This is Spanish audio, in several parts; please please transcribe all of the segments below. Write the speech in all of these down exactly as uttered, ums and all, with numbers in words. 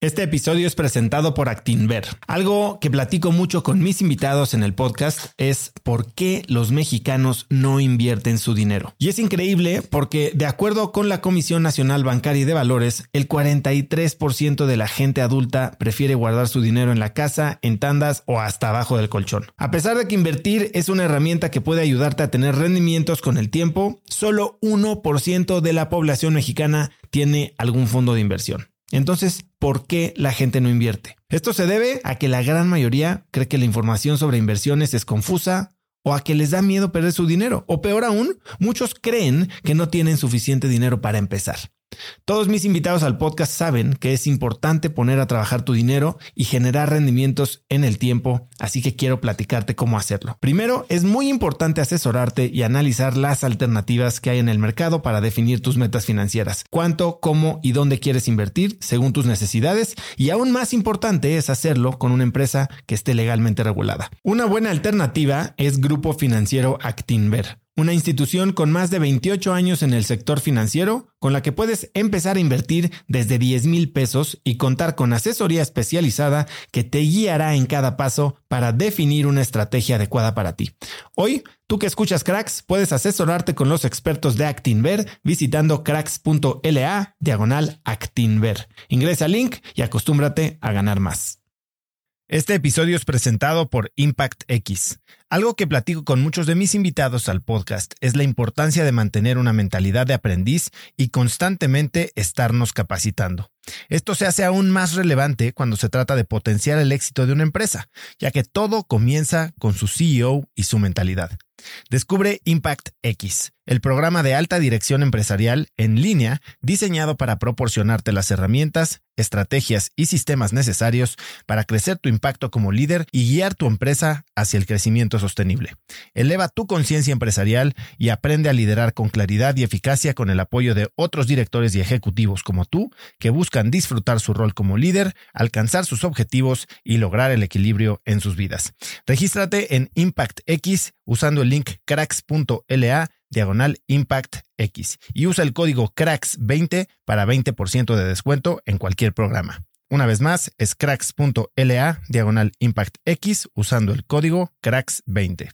Este episodio es presentado por Actinver. Algo que platico mucho con mis invitados en el podcast es por qué los mexicanos no invierten su dinero. Y es increíble porque, de acuerdo con la Comisión Nacional Bancaria y de Valores, el cuarenta y tres por ciento de la gente adulta prefiere guardar su dinero en la casa, en tandas o hasta abajo del colchón. A pesar de que invertir es una herramienta que puede ayudarte a tener rendimientos con el tiempo, solo uno por ciento de la población mexicana tiene algún fondo de inversión. Entonces, ¿por qué la gente no invierte? Esto se debe a que la gran mayoría cree que la información sobre inversiones es confusa o a que les da miedo perder su dinero. O peor aún, muchos creen que no tienen suficiente dinero para empezar. Todos mis invitados al podcast saben que es importante poner a trabajar tu dinero y generar rendimientos en el tiempo, así que quiero platicarte cómo hacerlo. Primero, es muy importante asesorarte y analizar las alternativas que hay en el mercado para definir tus metas financieras, cuánto, cómo y dónde quieres invertir según tus necesidades, y aún más importante es hacerlo con una empresa que esté legalmente regulada. Una buena alternativa es Grupo Financiero Actinver, una institución con más de veintiocho años en el sector financiero, con la que puedes empezar a invertir desde diez mil pesos y contar con asesoría especializada que te guiará en cada paso para definir una estrategia adecuada para ti. Hoy, tú que escuchas Cracks, puedes asesorarte con los expertos de Actinver visitando cracks.la diagonal Actinver. Ingresa al link y acostúmbrate a ganar más. Este episodio es presentado por Impact X. Algo que platico con muchos de mis invitados al podcast es la importancia de mantener una mentalidad de aprendiz y constantemente estarnos capacitando. Esto se hace aún más relevante cuando se trata de potenciar el éxito de una empresa, ya que todo comienza con su C E O y su mentalidad. Descubre Impact X, el programa de alta dirección empresarial en línea diseñado para proporcionarte las herramientas, estrategias y sistemas necesarios para crecer tu impacto como líder y guiar tu empresa hacia el crecimiento sostenible. Eleva tu conciencia empresarial y aprende a liderar con claridad y eficacia con el apoyo de otros directores y ejecutivos como tú que buscan disfrutar su rol como líder, alcanzar sus objetivos y lograr el equilibrio en sus vidas. Regístrate en Impact X usando el link cracks.la diagonal Impact X y usa el código cracks veinte para veinte por ciento de descuento en cualquier programa. Una vez más, es cracks.la diagonal Impact X usando el código cracks veinte.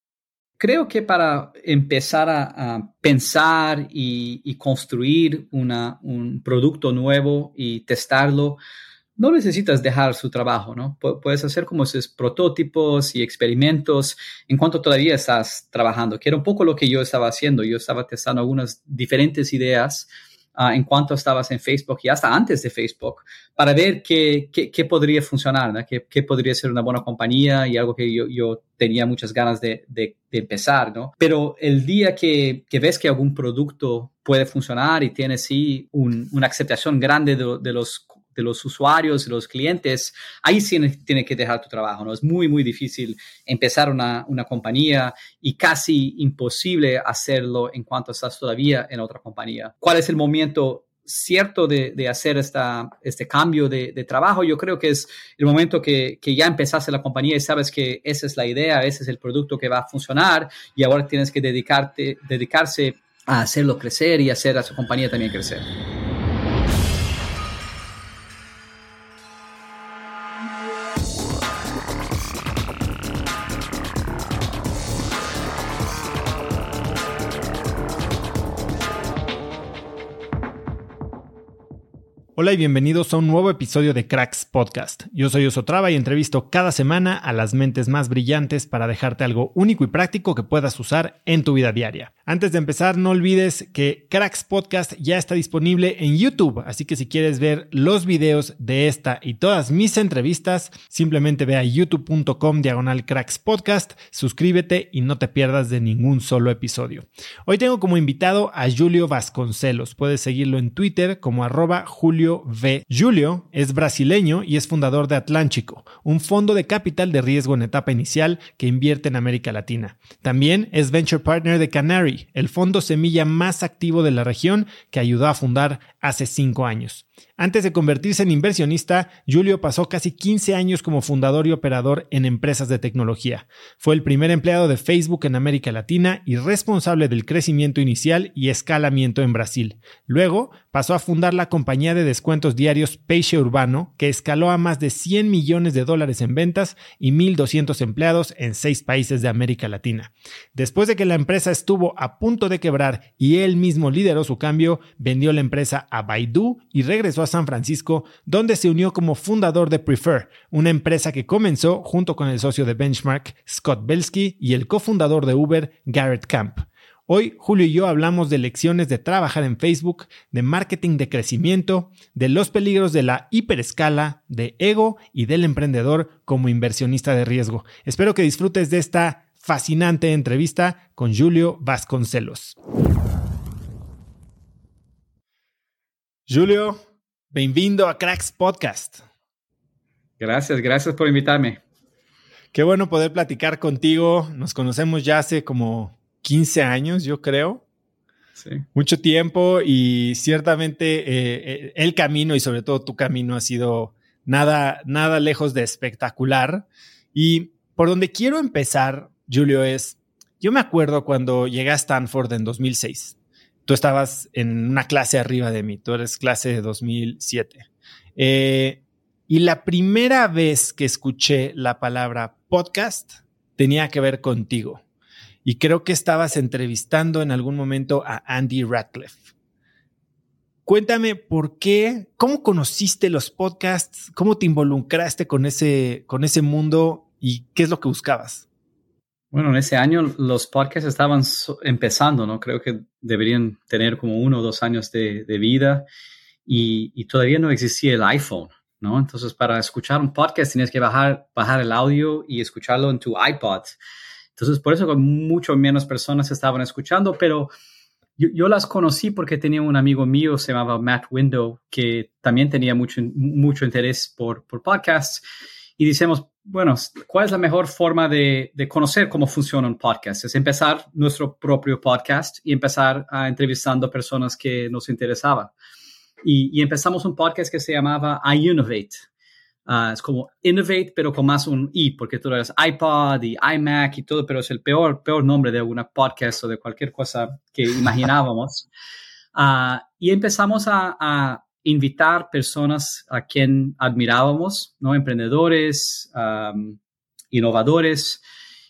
Creo que para empezar a, a pensar y, y construir una, un producto nuevo y testarlo, no necesitas dejar su trabajo, ¿no? P- puedes hacer como esos prototipos y experimentos en cuanto todavía estás trabajando, que era un poco lo que yo estaba haciendo. Yo estaba testando algunas diferentes ideas uh, en cuanto estabas en Facebook y hasta antes de Facebook para ver qué, qué, qué podría funcionar, ¿no? Qué, qué podría ser una buena compañía y algo que yo, yo tenía muchas ganas de, de, de empezar, ¿no? Pero el día que, que ves que algún producto puede funcionar y tiene sí un, una aceptación grande de, de los de los usuarios, de los clientes, ahí sí tienes que dejar tu trabajo, ¿no? Es muy, muy difícil empezar una, una compañía y casi imposible hacerlo en cuanto estás todavía en otra compañía. ¿Cuál es el momento cierto de, de hacer esta, este cambio de, de trabajo? Yo creo que es el momento que, que ya empezaste la compañía y sabes que esa es la idea, ese es el producto que va a funcionar y ahora tienes que dedicarte, dedicarse a hacerlo crecer y hacer a su compañía también crecer. Hola y bienvenidos a un nuevo episodio de Cracks Podcast. Yo soy Osotrava y entrevisto cada semana a las mentes más brillantes para dejarte algo único y práctico que puedas usar en tu vida diaria. Antes de empezar, no olvides que Cracks Podcast ya está disponible en YouTube, así que si quieres ver los videos de esta y todas mis entrevistas, simplemente ve a youtube.com diagonal Cracks Podcast, suscríbete y no te pierdas de ningún solo episodio. Hoy tengo como invitado a Julio Vasconcelos. Puedes seguirlo en Twitter como arroba Julio V. Julio es brasileño y es fundador de Atlántico, un fondo de capital de riesgo en etapa inicial que invierte en América Latina. También es Venture Partner de Canary, el fondo semilla más activo de la región que ayudó a fundar hace cinco años. Antes de convertirse en inversionista, Julio pasó casi quince años como fundador y operador en empresas de tecnología. Fue el primer empleado de Facebook en América Latina y responsable del crecimiento inicial y escalamiento en Brasil. Luego, pasó a fundar la compañía de descuentos diarios Peixe Urbano, que escaló a más de cien millones de dólares en ventas y mil doscientos empleados en seis países de América Latina. Después de que la empresa estuvo a punto de quebrar y él mismo lideró su cambio, vendió la empresa a Baidu y regresó a San Francisco, donde se unió como fundador de Prefer, una empresa que comenzó junto con el socio de Benchmark, Scott Belsky, y el cofundador de Uber, Garrett Camp. Hoy, Julio y yo hablamos de lecciones de trabajar en Facebook, de marketing de crecimiento, de los peligros de la hiperescala, de ego y del emprendedor como inversionista de riesgo. Espero que disfrutes de esta fascinante entrevista con Julio Vasconcelos. Julio, bienvenido a Cracks Podcast. Gracias, gracias por invitarme. Qué bueno poder platicar contigo. Nos conocemos ya hace como quince años, yo creo. Sí. Mucho tiempo y ciertamente eh, el camino y sobre todo tu camino ha sido nada, nada lejos de espectacular. Y por donde quiero empezar, Julio, es, yo me acuerdo cuando llegué a Stanford en dos mil seis. Tú estabas en una clase arriba de mí, tú eres clase de dos mil siete. Eh, y la primera vez que escuché la palabra podcast tenía que ver contigo. Y creo que estabas entrevistando en algún momento a Andy Rachleff. Cuéntame por qué, cómo conociste los podcasts, cómo te involucraste con ese, con ese mundo y qué es lo que buscabas. Bueno, en ese año los podcasts estaban so- empezando, ¿no? Creo que deberían tener como uno o dos años de, de vida y, y todavía no existía el iPhone, ¿no? Entonces, para escuchar un podcast tienes que bajar, bajar el audio y escucharlo en tu iPod. Entonces, por eso con mucho menos personas estaban escuchando, pero yo, yo las conocí porque tenía un amigo mío, se llamaba Matt Window, que también tenía mucho, mucho interés por, por podcasts. Y decimos, bueno, ¿cuál es la mejor forma de, de conocer cómo funciona un podcast? Es empezar nuestro propio podcast y empezar a entrevistando personas que nos interesaban. Y, y empezamos un podcast que se llamaba iInnovate. Uh, es como Innovate, pero con más un I, porque tú eres iPod y iMac y todo, pero es el peor, peor nombre de una podcast o de cualquier cosa que imaginábamos. Uh, y empezamos a, a invitar personas a quien admirábamos, ¿no? Emprendedores, um, innovadores,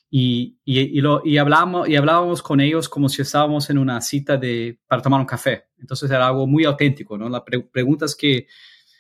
y, y, y, lo, y, hablamos, y hablábamos con ellos como si estábamos en una cita de, para tomar un café. Entonces era algo muy auténtico, ¿no? Las pre- preguntas que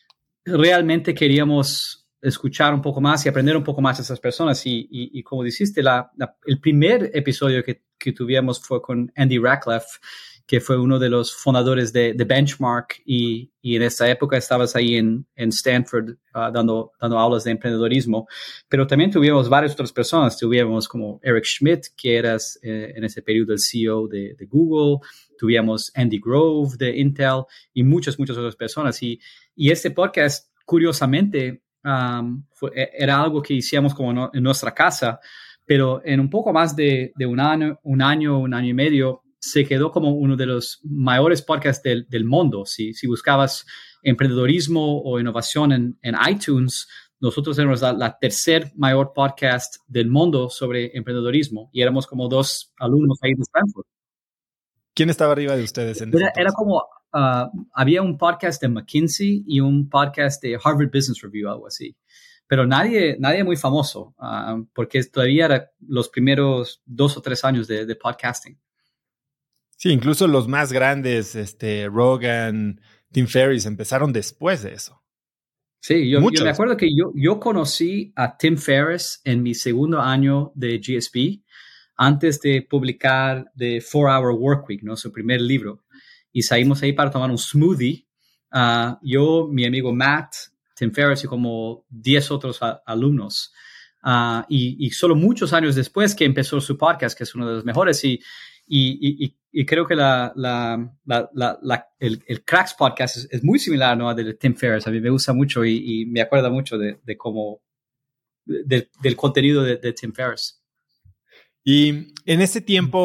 realmente queríamos escuchar un poco más y aprender un poco más de esas personas. Y, y, y como dijiste, la, la, el primer episodio que, que tuvimos fue con Andy Rachleff, que fue uno de los fundadores de, de Benchmark. Y, y en esa época estabas ahí en, en Stanford uh, dando, dando aulas de emprendedorismo. Pero también tuvimos varias otras personas. Tuvimos como Eric Schmidt, que eras eh, en ese periodo el C E O de, de Google. Tuvimos Andy Grove de Intel y muchas, muchas otras personas. Y Y este podcast, curiosamente, um, fue, era algo que hicimos como no, en nuestra casa, pero en un poco más de, de un año, un año, un año y medio, se quedó como uno de los mayores podcasts del, del mundo. Si, si buscabas emprendedorismo o innovación en, en iTunes, nosotros éramos la, la tercer mayor podcast del mundo sobre emprendedorismo y éramos como dos alumnos ahí de Stanford. ¿Quién estaba arriba de ustedes en ese Era, entonces? era como... Uh, había un podcast de McKinsey y un podcast de Harvard Business Review, algo así. Pero nadie, nadie muy famoso, uh, porque todavía eran los primeros dos o tres años de, de podcasting. Sí, incluso los más grandes, este, Rogan, Tim Ferriss, empezaron después de eso. Sí, yo, yo me acuerdo que yo, yo conocí a Tim Ferriss en mi segundo año de G S P, antes de publicar The four hour Workweek, ¿no? Su primer libro. Y salimos ahí para tomar un smoothie. Uh, yo, mi amigo Matt, Tim Ferriss y como diez otros a, alumnos. Uh, y, y solo muchos años después que empezó su podcast, que es uno de los mejores. Y, y, y, y creo que la, la, la, la, la, el, el Cracks Podcast es, es muy similar, ¿no?, a de Tim Ferriss. A mí me gusta mucho y, y me acuerda mucho de, de cómo, de, del contenido de, de Tim Ferriss. Y en ese tiempo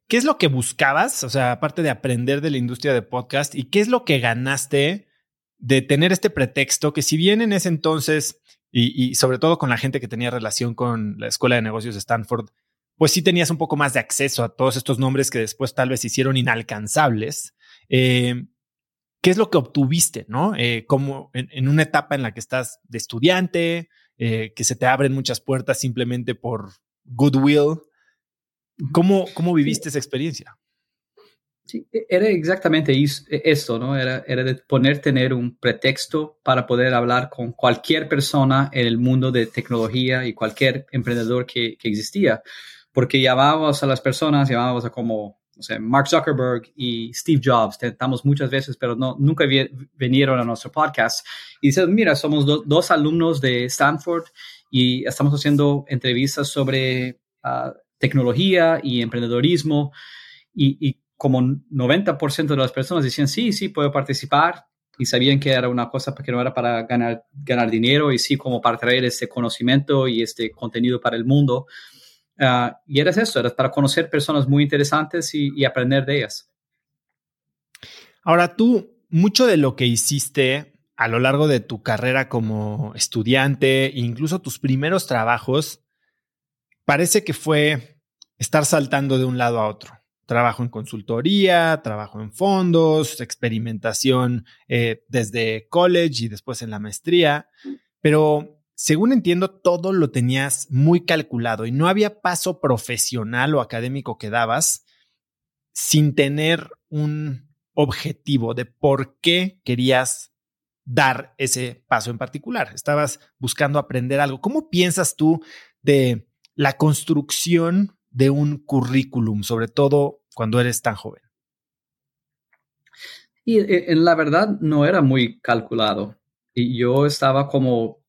¿qué es lo que buscabas? O sea, aparte de aprender de la industria de podcast, ¿y qué es lo que ganaste de tener este pretexto que si bien en ese entonces, y, y sobre todo con la gente que tenía relación con la Escuela de Negocios de Stanford, pues sí tenías un poco más de acceso a todos estos nombres que después tal vez se hicieron inalcanzables? Eh, ¿Qué es lo que obtuviste, no? Eh, como en, en una etapa en la que estás de estudiante, eh, que se te abren muchas puertas simplemente por goodwill. ¿Cómo, cómo viviste Sí. esa experiencia? Sí, era exactamente esto, ¿no? Era, era de poder tener un pretexto para poder hablar con cualquier persona en el mundo de tecnología y cualquier emprendedor que, que existía. Porque llamábamos a las personas, llamábamos a como, no sé, Mark Zuckerberg y Steve Jobs. Tentamos muchas veces, pero no, nunca vi, vinieron a nuestro podcast. Y dicen, mira, somos do, dos alumnos de Stanford y estamos haciendo entrevistas sobre uh, tecnología y emprendedorismo. Y, y como noventa por ciento de las personas decían, sí, sí, puedo participar, y sabían que era una cosa que no era para ganar, ganar dinero, y sí como para traer este conocimiento y este contenido para el mundo. Uh, y era eso, era para conocer personas muy interesantes y, y aprender de ellas. Ahora tú, mucho de lo que hiciste a lo largo de tu carrera como estudiante, incluso tus primeros trabajos, parece que fue estar saltando de un lado a otro. Trabajo en consultoría, trabajo en fondos, experimentación eh, desde college y después en la maestría. Pero según entiendo, todo lo tenías muy calculado y no había paso profesional o académico que dabas sin tener un objetivo de por qué querías dar ese paso en particular. Estabas buscando aprender algo. ¿Cómo piensas tú de la construcción de un currículum, sobre todo cuando eres tan joven? Y en la verdad no era muy calculado. Y yo estaba como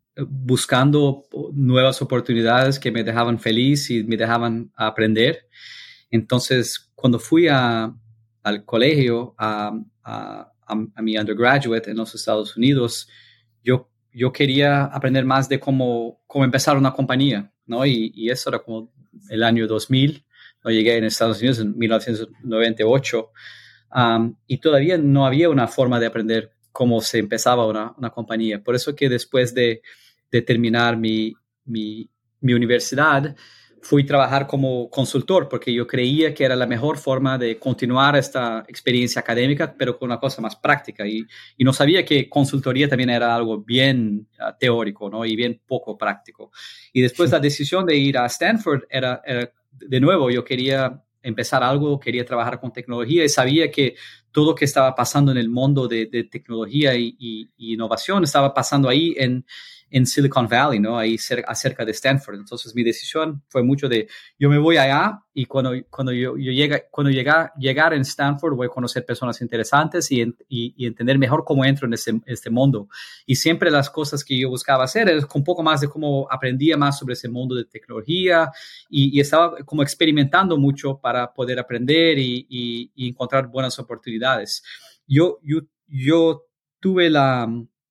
buscando nuevas oportunidades que me dejaban feliz y me dejaban aprender. Entonces, cuando fui a, al colegio, a, a, a mi undergraduate en los Estados Unidos, yo, yo quería aprender más de cómo, cómo empezar una compañía, ¿no? Y, y eso era como el año dos mil. No llegué en Estados Unidos en mil novecientos noventa y ocho. Um, y todavía no había una forma de aprender cómo se empezaba una, una compañía. Por eso que después de, de terminar mi, mi, mi universidad, fui a trabajar como consultor, porque yo creía que era la mejor forma de continuar esta experiencia académica, pero con una cosa más práctica. Y, y no sabía que consultoría también era algo bien uh, teórico, ¿no? Y bien poco práctico. Y después la decisión de ir a Stanford era, era de nuevo, yo quería empezar algo, quería trabajar con tecnología y sabía que todo lo que estaba pasando en el mundo de, de tecnología y, y, y innovación estaba pasando ahí en, en Silicon Valley, ¿no? Ahí cerca, cerca de Stanford. Entonces mi decisión fue mucho de, yo me voy allá y cuando, cuando yo, yo llega, cuando llega, llegar en Stanford voy a conocer personas interesantes y, y, y entender mejor cómo entro en este, este mundo. Y siempre las cosas que yo buscaba hacer es un poco más de cómo aprendía más sobre ese mundo de tecnología y, y estaba como experimentando mucho para poder aprender y, y, y encontrar buenas oportunidades. Yo, yo, yo tuve la...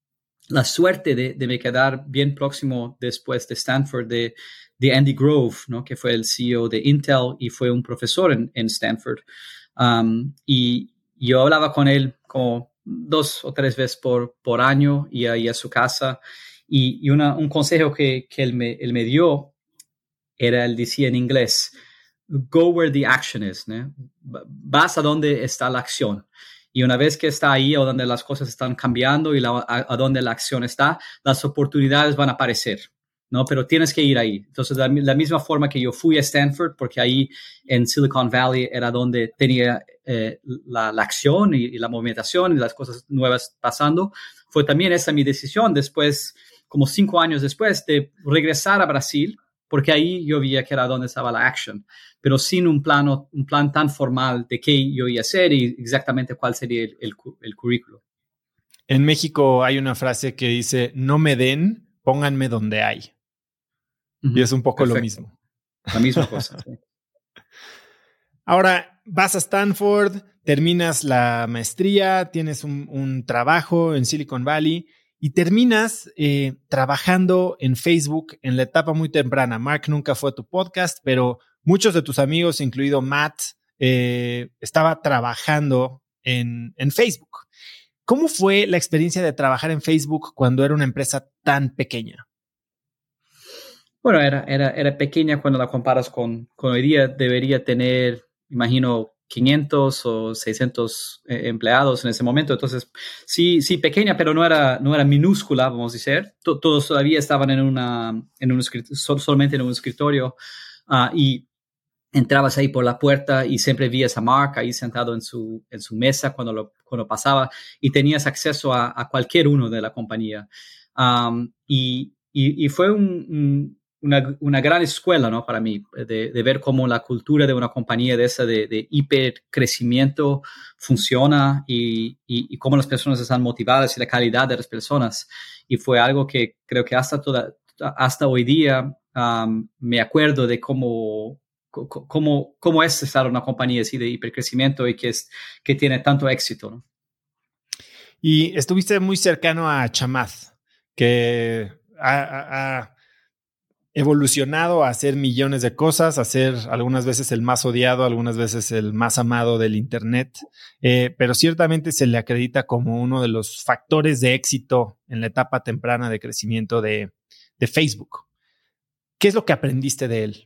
la suerte de, de me quedar bien próximo después de Stanford de, de Andy Grove, ¿no? Que fue el C E O de Intel y fue un profesor en, en Stanford. Um, y yo hablaba con él como dos o tres veces por, por año y ahí a su casa. Y, y una, un consejo que, que él, me, él me dio era, él decía en inglés, go where the action is, ¿no? Vas a donde está la acción. Y una vez que está ahí o donde las cosas están cambiando y la, a, a donde la acción está, las oportunidades van a aparecer, ¿no? Pero tienes que ir ahí. Entonces, la, la misma forma que yo fui a Stanford, porque ahí en Silicon Valley era donde tenía eh, la, la acción y, y la movimentación y las cosas nuevas pasando, fue también esa mi decisión después, como cinco años después, de regresar a Brasil, porque ahí yo veía que era donde estaba la action, pero sin un, plano, un plan tan formal de qué yo iba a hacer y exactamente cuál sería el, el, el currículo. En México hay una frase que dice, no me den, pónganme donde hay. Uh-huh. Y es un poco Perfecto. Lo mismo. La misma cosa, sí. Ahora, vas a Stanford, terminas la maestría, tienes un, un trabajo en Silicon Valley y terminas eh, trabajando en Facebook en la etapa muy temprana. Mark nunca fue a tu podcast, pero muchos de tus amigos, incluido Matt, eh, estaba trabajando en, en Facebook. ¿Cómo fue la experiencia de trabajar en Facebook cuando era una empresa tan pequeña? Bueno, era, era, era pequeña cuando la comparas con, con hoy día. Debería tener, imagino, quinientos o seiscientos eh, empleados en ese momento. Entonces, sí, sí, pequeña, pero no era, no era minúscula, vamos a decir. T- todos todavía estaban en una, en un escritorio, sol, solamente en un escritorio. Uh, y entrabas ahí por la puerta y siempre veías a Mark ahí sentado en su, en su mesa cuando lo, cuando pasaba, y tenías acceso a, a cualquier uno de la compañía. Um, y, y, y fue un, un, una, una gran escuela, ¿no? Para mí, de, de ver cómo la cultura de una compañía de esa de, de hipercrecimiento funciona y, y, y cómo las personas están motivadas y la calidad de las personas. Y fue algo que creo que hasta, toda, hasta hoy día um, me acuerdo de cómo Cómo, cómo es estar en una compañía así de hipercrecimiento y que, es, que tiene tanto éxito, ¿no? Y estuviste muy cercano a Chamath, que ha, ha, ha evolucionado a hacer millones de cosas, a ser algunas veces el más odiado, algunas veces el más amado del Internet, eh, pero ciertamente se le acredita como uno de los factores de éxito en la etapa temprana de crecimiento de, de Facebook. ¿Qué es lo que aprendiste de él?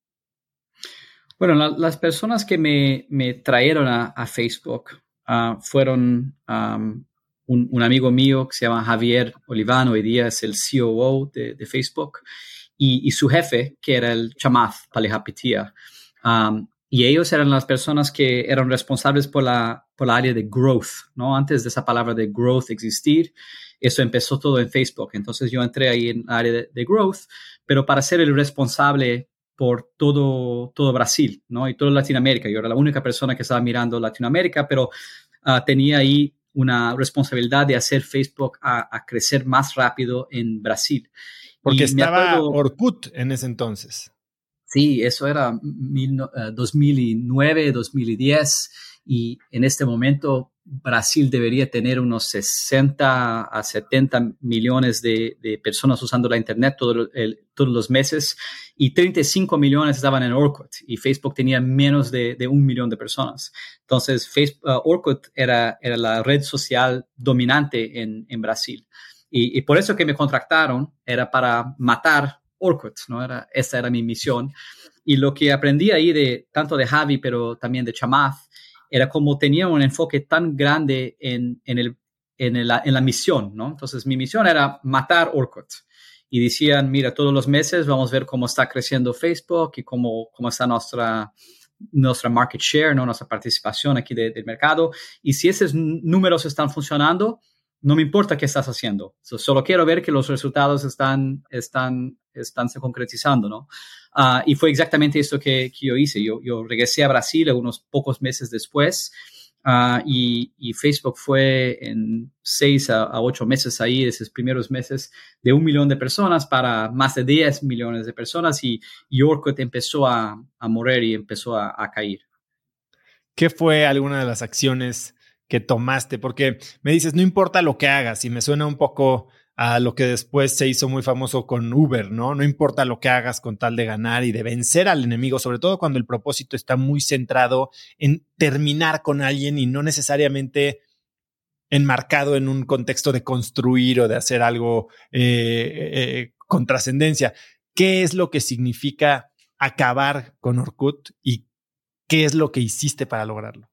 Bueno, la, las personas que me, me trajeron a, a Facebook uh, fueron um, un, un amigo mío que se llama Javier Oliván, hoy día es el C O O de, de Facebook, y, y su jefe, que era el Chamath Palihapitiya. Um, y ellos eran las personas que eran responsables por la, por la área de growth, ¿no? Antes de esa palabra de growth existir, eso empezó todo en Facebook. Entonces yo entré ahí en la área de, de growth, pero para ser el responsable por todo, todo Brasil, ¿no? Y toda Latinoamérica. Yo era la única persona que estaba mirando Latinoamérica, pero uh, tenía ahí una responsabilidad de hacer Facebook a, a crecer más rápido en Brasil. Porque y estaba me acuerdo, Orkut en ese entonces. Sí, eso era mil, uh, dos mil nueve, dos mil diez, y en este momento Brasil debería tener unos sesenta a setenta millones de, de personas usando la Internet todo el, todos los meses, y treinta y cinco millones estaban en Orkut, y Facebook tenía menos de, de un millón de personas. Entonces, Facebook, uh, Orkut era, era la red social dominante en, en Brasil. Y, y por eso que me contrataron era para matar Orkut, ¿no? Era, esa era mi misión. Y lo que aprendí ahí de tanto de Javi, pero también de Chamath, era como tenía un enfoque tan grande en, en, el, en, el, en la misión, ¿no? Entonces, mi misión era matar Orkut. Y decían, mira, todos los meses vamos a ver cómo está creciendo Facebook y cómo, cómo está nuestra, nuestra market share, ¿no? Nuestra participación aquí de, del mercado. Y si esos números están funcionando, no me importa qué estás haciendo. So, solo quiero ver que los resultados están, están, están se concretizando, ¿no? Uh, y fue exactamente eso que, que yo hice. Yo, yo regresé a Brasil unos pocos meses después, uh, y, y Facebook fue en seis a, a ocho meses ahí, esos primeros meses, de un millón de personas para más de diez millones de personas, y, y Orkut empezó a, a morir y empezó a, a caer. ¿Qué fue alguna de las acciones que tomaste? Porque me dices, no importa lo que hagas, y me suena un poco a lo que después se hizo muy famoso con Uber, ¿no? No importa lo que hagas con tal de ganar y de vencer al enemigo, sobre todo cuando el propósito está muy centrado en terminar con alguien y no necesariamente enmarcado en un contexto de construir o de hacer algo eh, eh, con trascendencia. ¿Qué es lo que significa acabar con Orkut y qué es lo que hiciste para lograrlo?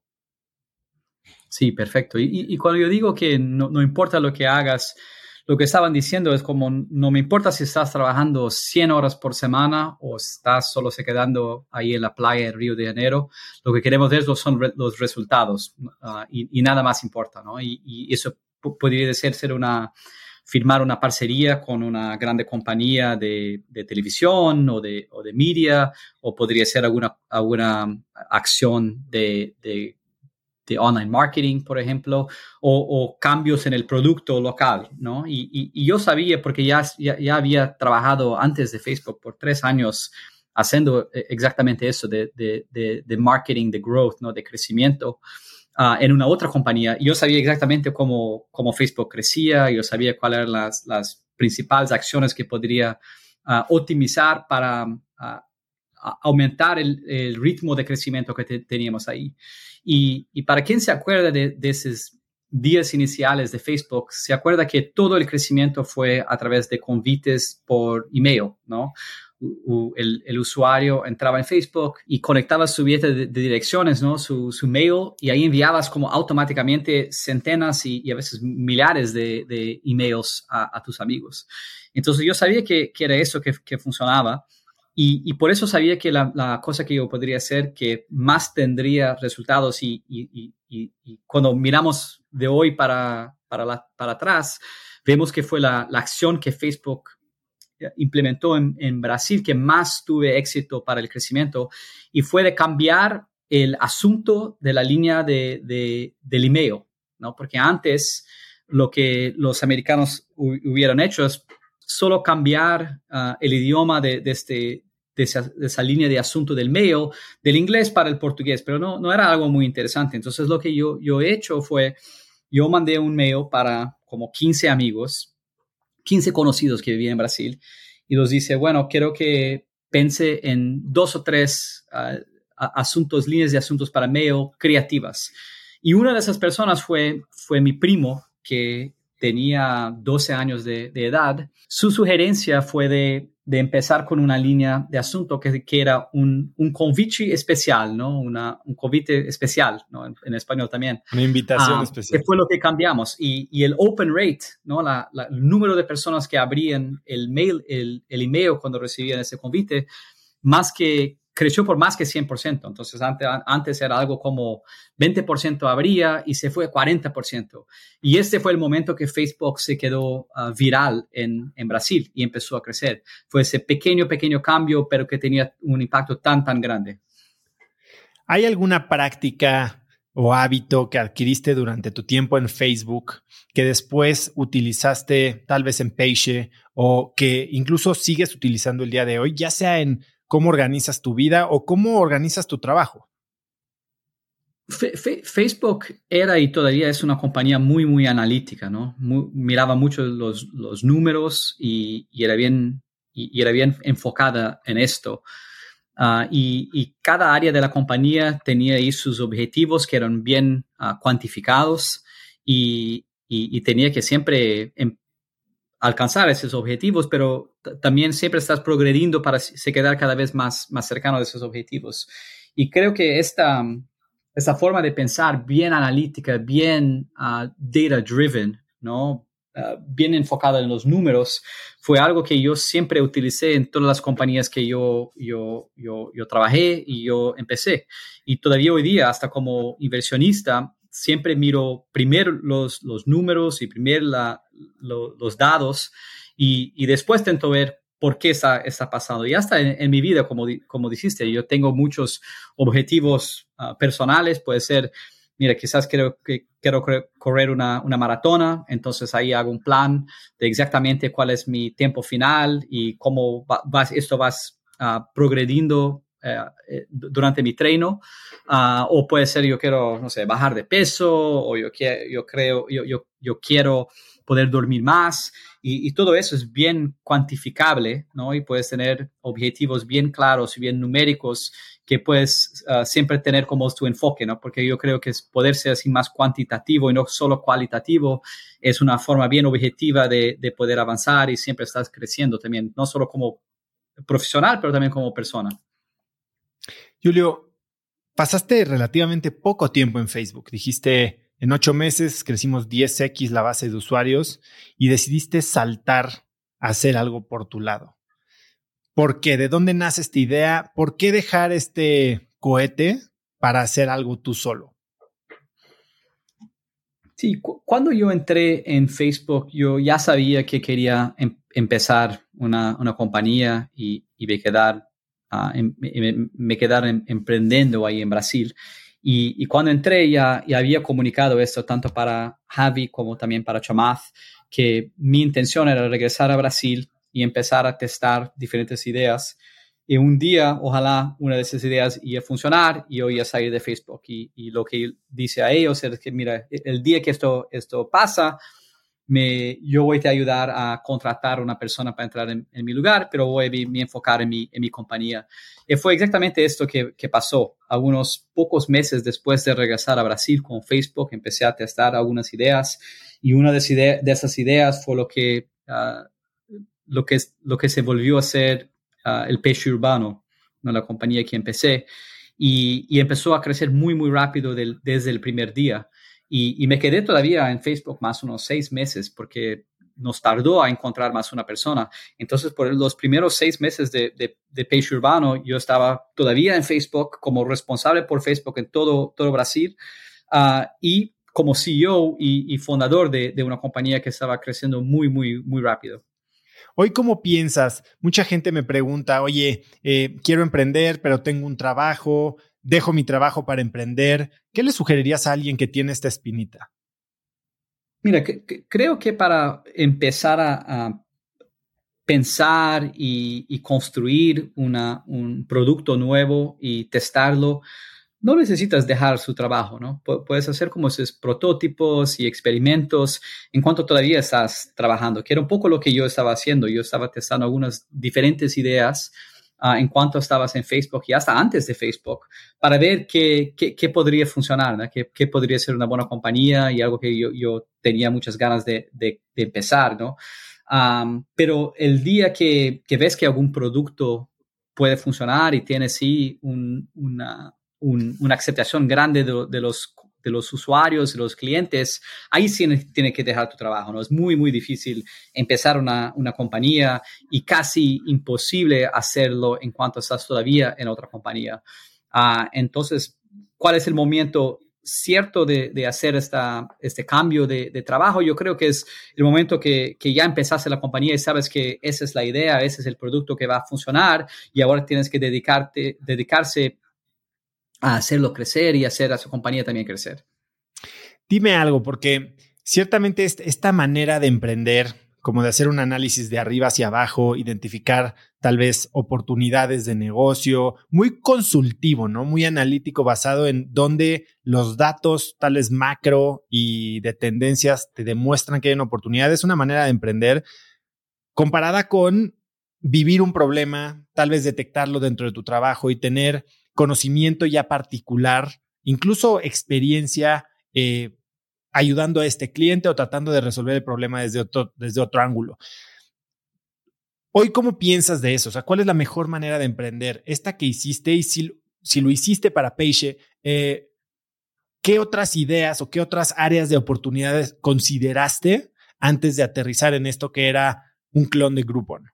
Sí, perfecto. Y, y, y cuando yo digo que no, no importa lo que hagas, lo que estaban diciendo es como, no me importa si estás trabajando cien horas por semana o estás solo se quedando ahí en la playa en Río de Janeiro. Lo que queremos ver son re, los resultados, uh, y, y nada más importa, ¿no? Y, y eso p- podría ser, ser una, firmar una parcería con una grande compañía de, de televisión o de, o de media, o podría ser alguna, alguna acción de, de de online marketing, por ejemplo, o, o cambios en el producto local, ¿no? Y, y, y yo sabía, porque ya, ya, ya había trabajado antes de Facebook por tres años haciendo exactamente eso de, de, de, de marketing, de growth, ¿no? De crecimiento, uh, en una otra compañía. Yo sabía exactamente cómo, cómo Facebook crecía, yo sabía cuáles eran las, las principales acciones que podría uh, optimizar para uh, a aumentar el, el ritmo de crecimiento que te, teníamos ahí. Y, y para quien se acuerda de, de esos días iniciales de Facebook, se acuerda que todo el crecimiento fue a través de convites por email, ¿no? El, el usuario entraba en Facebook y conectaba su billete de, de direcciones, ¿no? Su, su mail, y ahí enviabas como automáticamente centenas y, y a veces millares de, de emails a, a tus amigos. Entonces yo sabía que, que era eso que, que funcionaba y, y por eso sabía que la, la cosa que yo podría hacer que más tendría resultados y, y, y, y cuando miramos de hoy para, para, la, para atrás, vemos que fue la, la acción que Facebook implementó en, en Brasil que más tuve éxito para el crecimiento y fue de cambiar el asunto de la línea de, de, del email, ¿no? Porque antes lo que los americanos hu- hubieran hecho es solo cambiar uh, el idioma de, de, este, de, esa, de esa línea de asunto del mail del inglés para el portugués, pero no, no era algo muy interesante. Entonces lo que yo, yo he hecho fue, yo mandé un mail para como quince amigos, quince conocidos que vivían en Brasil, y los dice, bueno, quiero que pense en dos o tres uh, asuntos, líneas de asuntos para mail creativas. Y una de esas personas fue, fue mi primo, que tenía doce años de, de edad. Su sugerencia fue de, de empezar con una línea de asunto que, que era un, un convite especial, ¿no? Una, un convite especial, ¿no? En, en español también. Una invitación um, especial. Que fue lo que cambiamos. Y, y el open rate, ¿no? La, la, el número de personas que abrían el mail, el, el email cuando recibían ese convite, más que creció por más que cien por ciento. Entonces, antes, antes era algo como veinte por ciento abría y se fue a cuarenta por ciento. Y este fue el momento que Facebook se quedó uh, viral en, en Brasil y empezó a crecer. Fue ese pequeño, pequeño cambio, pero que tenía un impacto tan, tan grande. ¿Hay alguna práctica o hábito que adquiriste durante tu tiempo en Facebook que después utilizaste tal vez en Peixe o que incluso sigues utilizando el día de hoy, ya sea en cómo organizas tu vida o cómo organizas tu trabajo? Fe- fe- Facebook era y todavía es una compañía muy, muy analítica, ¿no? Muy, miraba mucho los, los números y, y, era bien, y, y era bien enfocada en esto. Uh, y, y cada área de la compañía tenía ahí sus objetivos que eran bien uh, cuantificados y, y, y tenía que siempre em, alcanzar esos objetivos, pero t- también siempre estás progrediendo para se quedar cada vez más, más cercano de esos objetivos. Y creo que esta, esta forma de pensar bien analítica, bien uh, data-driven, ¿no? Uh, bien enfocada en los números, fue algo que yo siempre utilicé en todas las compañías que yo, yo, yo, yo trabajé y yo empecé. Y todavía hoy día, hasta como inversionista, siempre miro primero los, los números y primero la, lo, los datos y, y después intento ver por qué está, está pasando. Y hasta en, en mi vida, como, como dijiste, yo tengo muchos objetivos uh, personales. Puede ser, mira, quizás quiero, que, quiero correr una, una maratona, entonces ahí hago un plan de exactamente cuál es mi tiempo final y cómo va, va, esto va uh, progrediendo Uh, durante mi treino, uh, o puede ser yo quiero, no sé, bajar de peso, o yo, quiero, yo creo, yo, yo, yo quiero poder dormir más, y, y todo eso es bien cuantificable, ¿no? Y puedes tener objetivos bien claros y bien numéricos que puedes uh, siempre tener como tu enfoque, ¿no? Porque yo creo que es poder ser así más cuantitativo y no solo cualitativo es una forma bien objetiva de, de poder avanzar y siempre estás creciendo también, no solo como profesional, pero también como persona. Julio, pasaste relativamente poco tiempo en Facebook. Dijiste, en ocho meses crecimos diez equis la base de usuarios y decidiste saltar a hacer algo por tu lado. ¿Por qué? ¿De dónde nace esta idea? ¿Por qué dejar este cohete para hacer algo tú solo? Sí, cu- cuando yo entré en Facebook, yo ya sabía que quería em- empezar una, una compañía y, y me quedar Uh, en, me, me quedaron emprendiendo ahí en Brasil. Y, y cuando entré ya, ya había comunicado esto tanto para Javi como también para Chamath, que mi intención era regresar a Brasil y empezar a testar diferentes ideas. Y un día, ojalá, una de esas ideas iba a funcionar y yo iba a salir de Facebook. Y, y lo que dice a ellos es que, mira, el día que esto, esto pasa, me, yo voy a ayudar a contratar a una persona para entrar en, en mi lugar, pero voy a me, me enfocar en mi, en mi compañía. Y fue exactamente esto que, que pasó. Algunos pocos meses después de regresar a Brasil con Facebook, empecé a testar algunas ideas y una de, ide- de esas ideas fue lo que, uh, lo que, lo que se volvió a ser uh, el Peixe Urbano, ¿no? La compañía que empecé. Y, y empezó a crecer muy, muy rápido del, desde el primer día. Y, y me quedé todavía en Facebook más unos seis meses porque nos tardó a encontrar más una persona. Entonces, por los primeros seis meses de, de, de Peixe Urbano, yo estaba todavía en Facebook como responsable por Facebook en todo, todo Brasil uh, y como C E O y, y fundador de, de una compañía que estaba creciendo muy, muy, muy rápido. Hoy, ¿cómo piensas? Mucha gente me pregunta, oye, eh, quiero emprender, pero tengo un trabajo, dejo mi trabajo para emprender. ¿Qué le sugerirías a alguien que tiene esta espinita? Mira, que, que, creo que para empezar a, a pensar y, y construir una, un producto nuevo y testarlo, no necesitas dejar su trabajo, ¿no? P- puedes hacer como esos prototipos y experimentos en cuanto todavía estás trabajando, que era un poco lo que yo estaba haciendo. Yo estaba testando algunas diferentes ideas uh, en cuanto estabas en Facebook y hasta antes de Facebook para ver qué, qué, qué podría funcionar, ¿no? Qué, qué podría ser una buena compañía y algo que yo, yo tenía muchas ganas de, de, de empezar, ¿no? Um, pero el día que, que ves que algún producto puede funcionar y tiene sí un, una Un, una aceptación grande de, de, los, de los usuarios, de los clientes, ahí sí tienes que dejar tu trabajo, ¿no? Es muy, muy difícil empezar una, una compañía y casi imposible hacerlo en cuanto estás todavía en otra compañía. Uh, entonces, ¿cuál es el momento cierto de, de hacer esta, este cambio de, de trabajo? Yo creo que es el momento que, que ya empezaste la compañía y sabes que esa es la idea, ese es el producto que va a funcionar y ahora tienes que dedicarte, dedicarse a hacerlo crecer y hacer a su compañía también crecer. Dime algo, porque ciertamente esta manera de emprender, como de hacer un análisis de arriba hacia abajo, identificar tal vez oportunidades de negocio, muy consultivo, ¿no? Muy analítico, basado en donde los datos tal vez macro y de tendencias te demuestran que hay una oportunidad. Es una manera de emprender comparada con vivir un problema, tal vez detectarlo dentro de tu trabajo y tener conocimiento ya particular, incluso experiencia eh, ayudando a este cliente o tratando de resolver el problema desde otro, desde otro ángulo. Hoy, ¿cómo piensas de eso? O sea, ¿cuál es la mejor manera de emprender? Esta que hiciste y si, si lo hiciste para Peixe, eh, ¿qué otras ideas o qué otras áreas de oportunidades consideraste antes de aterrizar en esto que era un clon de Groupon?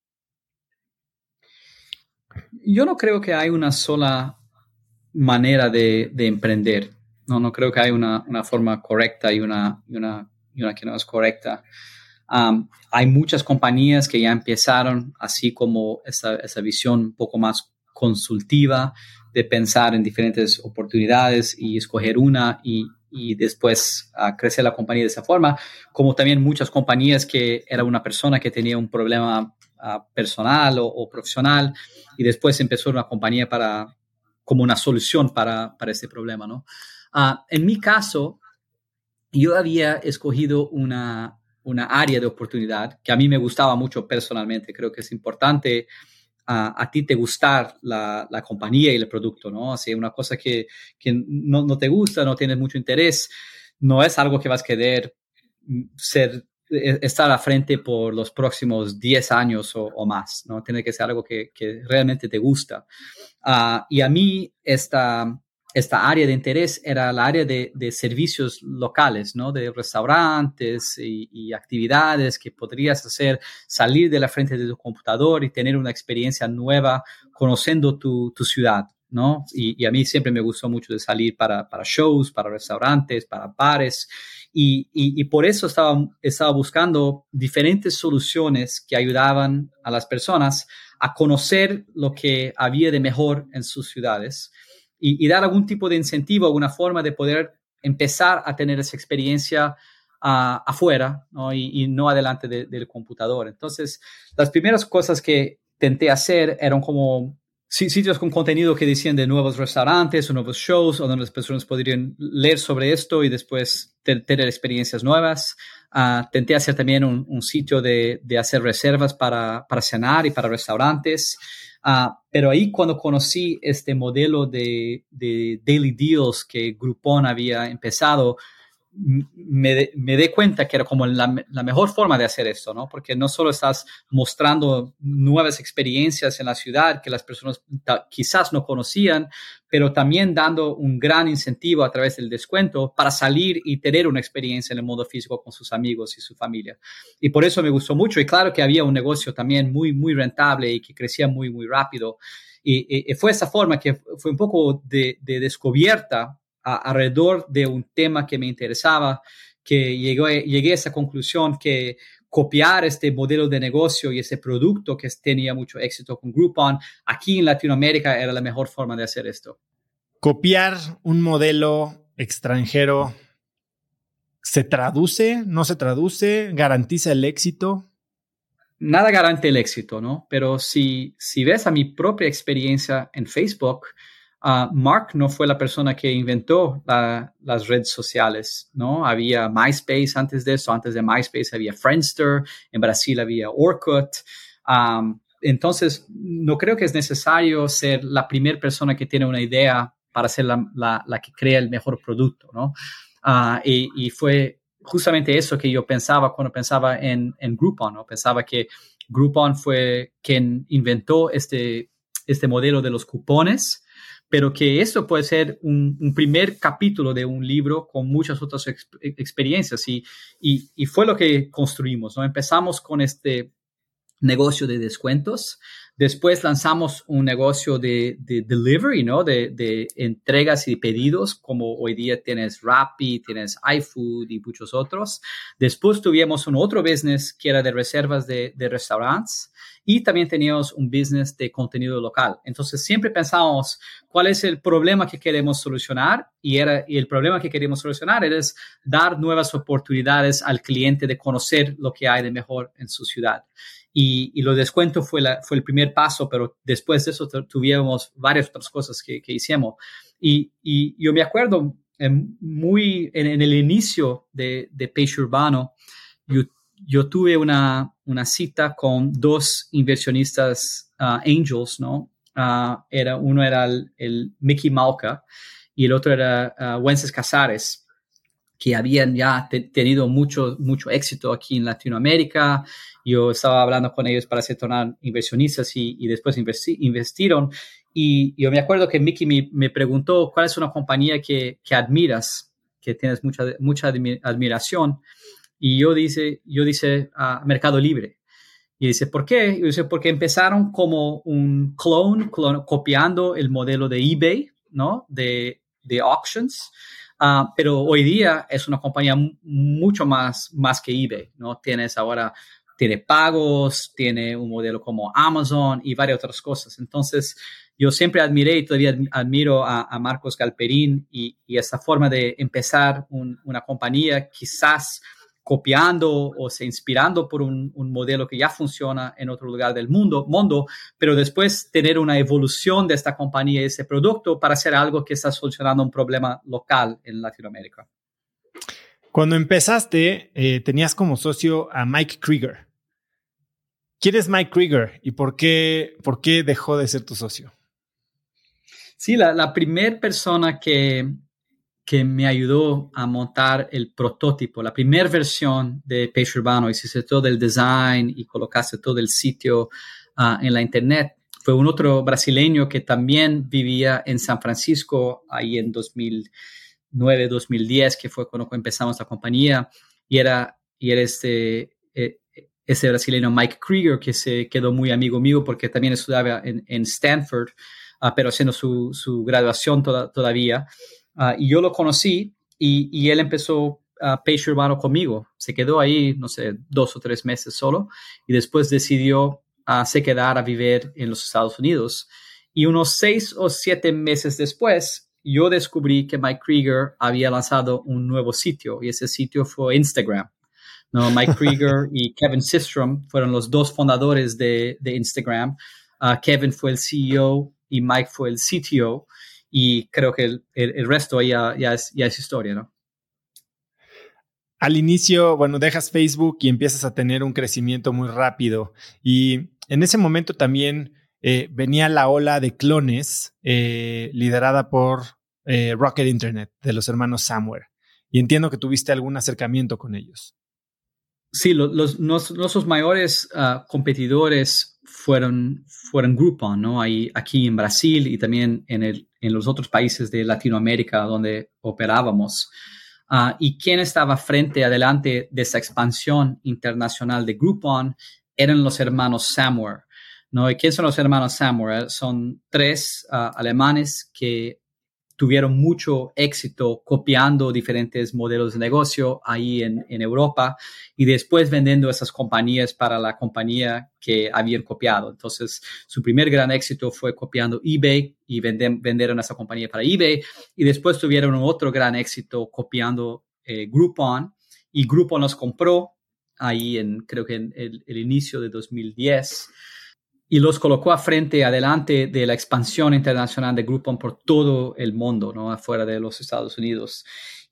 Yo no creo que hay una sola manera de, de emprender. No, no creo que hay una, una forma correcta y una, y, una, y una que no es correcta. Um, hay muchas compañías que ya empezaron así como esa, esa visión un poco más consultiva de pensar en diferentes oportunidades y escoger una y, y después uh, crecer la compañía de esa forma, como también muchas compañías que era una persona que tenía un problema uh, personal o, o profesional y después empezó una compañía para, como una solución para, para ese problema, ¿no? Uh, en mi caso, yo había escogido una una área de oportunidad que a mí me gustaba mucho personalmente. Creo que es importante uh, a ti te gustar la, la compañía y el producto, ¿no? Si una cosa que, que no, no te gusta, no tienes mucho interés, no es algo que vas a querer ser, estar a frente por los próximos diez años o, o más, ¿no? Tiene que ser algo que, que realmente te gusta. Uh, y a mí esta... Esta área de interés era la área de, de servicios locales, ¿no? De restaurantes y, y actividades que podrías hacer, salir de la frente de tu computador y tener una experiencia nueva conociendo tu, tu ciudad, ¿no? Y, y a mí siempre me gustó mucho de salir para, para shows, para restaurantes, para bares. Y, y, y por eso estaba, estaba buscando diferentes soluciones que ayudaban a las personas a conocer lo que había de mejor en sus ciudades. Y, y dar algún tipo de incentivo, alguna forma de poder empezar a tener esa experiencia uh, afuera, ¿no? Y, y no adelante de, del computador. Entonces, las primeras cosas que intenté hacer eran como sitios con contenido que decían de nuevos restaurantes o nuevos shows, o donde las personas podrían leer sobre esto y después te, tener experiencias nuevas. Uh, intenté hacer también un, un sitio de, de hacer reservas para, para cenar y para restaurantes. Uh, pero ahí cuando conocí este modelo de, de Daily Deals que Groupon había empezado, me, de, me di cuenta que era como la, la mejor forma de hacer esto, ¿no? Porque no solo estás mostrando nuevas experiencias en la ciudad que las personas ta, quizás no conocían, pero también dando un gran incentivo a través del descuento para salir y tener una experiencia en el mundo físico con sus amigos y su familia. Y por eso me gustó mucho. Y claro que había un negocio también muy, muy rentable y que crecía muy, muy rápido. Y, y, y fue esa forma que fue un poco de, de descubierta a, alrededor de un tema que me interesaba, que llegué, llegué a esa conclusión que copiar este modelo de negocio y ese producto que tenía mucho éxito con Groupon aquí en Latinoamérica era la mejor forma de hacer esto. Copiar un modelo extranjero, ¿se traduce? ¿No se traduce? ¿Garantiza el éxito? Nada garante el éxito, ¿no? Pero si, si ves a mi propia experiencia en Facebook, Uh, Mark no fue la persona que inventó la, las redes sociales, ¿no? Había MySpace antes de eso, antes de MySpace había Friendster, en Brasil había Orkut. Um, entonces, no creo que es necesario ser la primera persona que tiene una idea para ser la, la, la que crea el mejor producto, ¿no? Uh, y, y fue justamente eso que yo pensaba cuando pensaba en, en Groupon, ¿no? Pensaba que Groupon fue quien inventó este, este modelo de los cupones, pero que esto puede ser un, un primer capítulo de un libro con muchas otras ex, experiencias y, y, y fue lo que construimos, ¿no? Empezamos con este negocio de descuentos, después lanzamos un negocio de, de delivery, ¿no? De, de entregas y pedidos, como hoy día tienes Rappi, tienes iFood y muchos otros. Después tuvimos un otro business que era de reservas de, de restaurantes. Y también teníamos un business de contenido local. Entonces, siempre pensábamos cuál es el problema que queremos solucionar. Y, era, y el problema que queremos solucionar era dar nuevas oportunidades al cliente de conocer lo que hay de mejor en su ciudad. Y, y los descuentos fue, la, fue el primer paso, pero después de eso tuvimos varias otras cosas que, que hicimos. Y, y yo me acuerdo en, muy en, en el inicio de, de Peixe Urbano, yo Yo tuve una, una cita con dos inversionistas uh, angels, ¿no? Uh, era, uno era el, el Mickey Malka y el otro era uh, Wences Casares, que habían ya te, tenido mucho, mucho éxito aquí en Latinoamérica. Yo estaba hablando con ellos para ser tornar inversionistas y, y después investi, investiron. Y yo me acuerdo que Mickey me, me preguntó cuál es una compañía que, que admiras, que tienes mucha, mucha admiración. Y yo dice, yo dice uh, Mercado Libre. Y dice, ¿por qué? Y dice, porque empezaron como un clone, clone, copiando el modelo de eBay, ¿no? De, de auctions. Uh, pero hoy día es una compañía m- mucho más, más que eBay, ¿no? Tienes ahora, tiene pagos, tiene un modelo como Amazon y varias otras cosas. Entonces, yo siempre admiré y todavía admiro a, a Marcos Galperín y, y esa forma de empezar un, una compañía quizás copiando o se inspirando por un, un modelo que ya funciona en otro lugar del mundo, mundo, pero después tener una evolución de esta compañía y ese producto para hacer algo que está solucionando un problema local en Latinoamérica. Cuando empezaste, eh, tenías como socio a Mike Krieger. ¿Quién es Mike Krieger y por qué, por qué dejó de ser tu socio? Sí, la, la primera persona que... que me ayudó a montar el prototipo, la primera versión de Peixe Urbano. Hiciste todo el design y colocaste todo el sitio uh, en la internet. Fue un otro brasileño que también vivía en San Francisco ahí en dos mil nueve, dos mil diez, que fue cuando empezamos la compañía. Y era, y era este, eh, ese brasileño Mike Krieger, que se quedó muy amigo mío porque también estudiaba en, en Stanford, uh, pero haciendo su, su graduación toda, todavía. Uh, y yo lo conocí y, y él empezó uh, Peixe Urbano conmigo. Se quedó ahí, no sé, dos o tres meses solo y después decidió uh, se quedar a vivir en los Estados Unidos. Y unos seis o siete meses después, yo descubrí que Mike Krieger había lanzado un nuevo sitio y ese sitio fue Instagram. ¿No? Mike Krieger y Kevin Systrom fueron los dos fundadores de, de Instagram. Uh, Kevin fue el C E O y Mike fue el C T O, y creo que el, el, el resto ya, ya, es, ya es historia, ¿no? Al inicio, bueno, dejas Facebook y empiezas a tener un crecimiento muy rápido. Y en ese momento también eh, venía la ola de clones eh, liderada por eh, Rocket Internet, de los hermanos Samware. Y entiendo que tuviste algún acercamiento con ellos. Sí, los, los, nuestros mayores uh, competidores fueron, fueron Groupon, ¿no? Ahí, aquí en Brasil y también en, el, en los otros países de Latinoamérica donde operábamos. Uh, y quien estaba frente adelante de esa expansión internacional de Groupon eran los hermanos Samware, ¿no? ¿Y quién son los hermanos Samware? Son tres uh, alemanes que tuvieron mucho éxito copiando diferentes modelos de negocio ahí en, en Europa y después vendiendo esas compañías para la compañía que habían copiado. Entonces, su primer gran éxito fue copiando eBay y venden, vendieron esa compañía para eBay, y después tuvieron otro gran éxito copiando eh, Groupon, y Groupon los compró ahí en, creo que en el, el inicio de dos mil diez, y los colocó a frente, adelante de la expansión internacional de Groupon por todo el mundo, ¿no? Afuera de los Estados Unidos.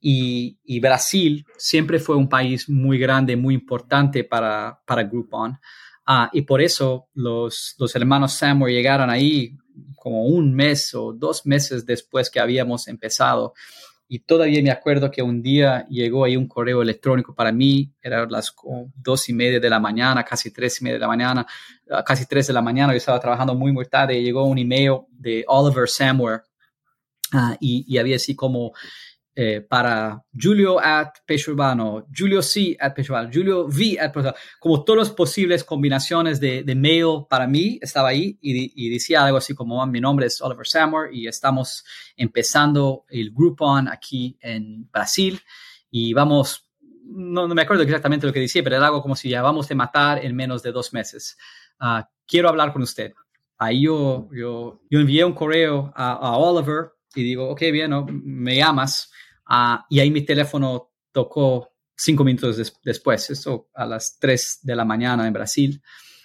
Y, y Brasil siempre fue un país muy grande, muy importante para, para Groupon. Uh, y por eso los, los hermanos Samware llegaron ahí como un mes o dos meses después que habíamos empezado. Y todavía me acuerdo que un día llegó ahí un correo electrónico para mí, eran las dos y media de la mañana, casi tres y media de la mañana, uh, casi tres de la mañana, yo estaba trabajando muy, muy tarde, y llegó un email de Oliver Samware, uh, y, y había así como eh, para Julio at Peixe Urbano, Julio C at Peixe Urbano, Julio V at Peixe Urbano, como todas las posibles combinaciones de, de mail para mí, estaba ahí, y, y decía algo así como: mi nombre es Oliver Samware y estamos empezando el Groupon aquí en Brasil, y vamos, no, no me acuerdo exactamente lo que decía, pero era algo como si ya vamos a matar en menos de dos meses. Uh, quiero hablar con usted. Ahí yo, yo, yo envié un correo a, a Oliver y digo: ok, bien, ¿no? Me llamas. Uh, y ahí mi teléfono tocó cinco minutos des- después, esto a las tres de la mañana en Brasil.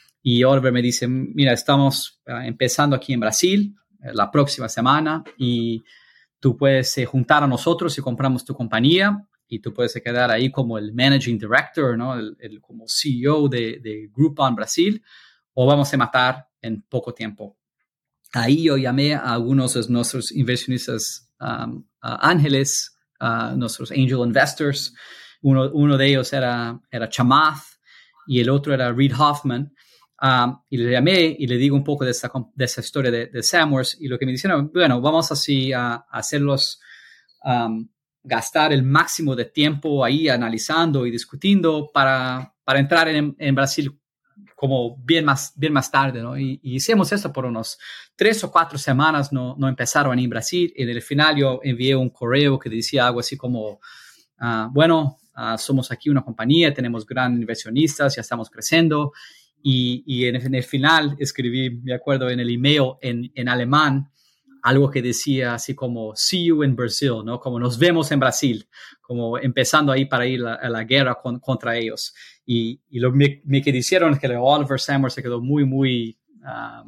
Y Oliver me dice: mira, estamos uh, empezando aquí en Brasil eh, la próxima semana, y tú puedes eh, juntar a nosotros y compramos tu compañía, y tú puedes quedar ahí como el Managing Director, ¿no? El, el como C E O de, de Groupon Brasil, o vamos a matar en poco tiempo. Ahí yo llamé a algunos de nuestros inversionistas um, uh, ángeles, Uh, nuestros angel investors. Uno, uno de ellos era, era Chamath y el otro era Reid Hoffman. Um, y le llamé y le digo un poco de esta, de esta historia de, de Samware, y lo que me dijeron: bueno, vamos así a, a hacerlos um, gastar el máximo de tiempo ahí analizando y discutiendo para, para entrar en, en Brasil como bien más, bien más tarde, ¿no? Y, y hicimos esto por unos tres o cuatro semanas, no, no empezaron en Brasil, y en el final yo envié un correo que decía algo así como, uh, bueno, uh, somos aquí una compañía, tenemos grandes inversionistas, ya estamos creciendo, y, y en, en el final escribí, me acuerdo, en el email en, en alemán, algo que decía así como "see you in Brazil", ¿no? Como nos vemos en Brasil, como empezando ahí para ir a, a la guerra con, contra ellos. Y, y lo me, me que hicieron es que Oliver Samware se quedó muy, muy, uh,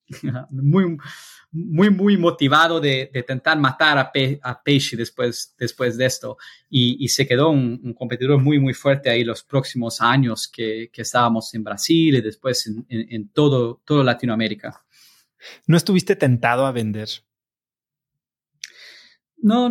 muy, muy, muy motivado de, de intentar matar a, Pe, a Peixe después, después de esto. Y, y se quedó un, un competidor muy, muy fuerte ahí los próximos años que, que estábamos en Brasil y después en, en, en todo, todo Latinoamérica. ¿No estuviste tentado a vender? No,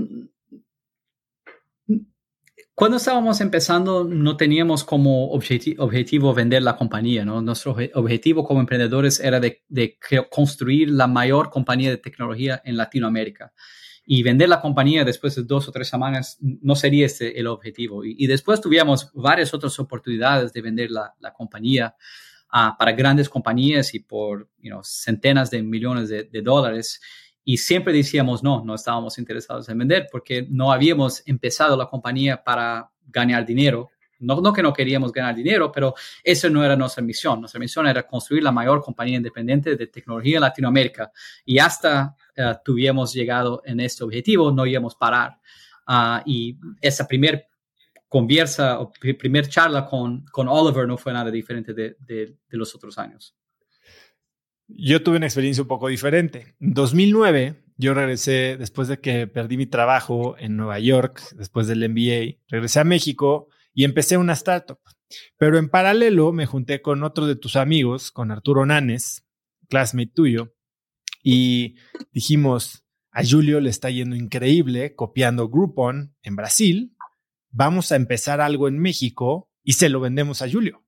cuando estábamos empezando no teníamos como objeti- objetivo vender la compañía, ¿no? Nuestro obje- objetivo como emprendedores era de, de construir la mayor compañía de tecnología en Latinoamérica. Y vender la compañía después de dos o tres semanas no sería este el objetivo. Y, y después tuvimos varias otras oportunidades de vender la, la compañía uh, para grandes compañías y por you know, centenas de millones de, de dólares. Y siempre decíamos no, no estábamos interesados en vender porque no habíamos empezado la compañía para ganar dinero. No, no que no queríamos ganar dinero, pero eso no era nuestra misión. Nuestra misión era construir la mayor compañía independiente de tecnología en Latinoamérica. Y hasta uh, tuvimos llegado en este objetivo, no íbamos a parar. Uh, y esa primera conversa o primer charla con, con Oliver no fue nada diferente de, de, de los otros años. Yo tuve una experiencia un poco diferente. En dos mil nueve, yo regresé después de que perdí mi trabajo en Nueva York, después del M B A, regresé a México y empecé una startup. Pero en paralelo me junté con otro de tus amigos, con Arturo Nanes, classmate tuyo, y dijimos, a Julio le está yendo increíble copiando Groupon en Brasil, vamos a empezar algo en México y se lo vendemos a Julio.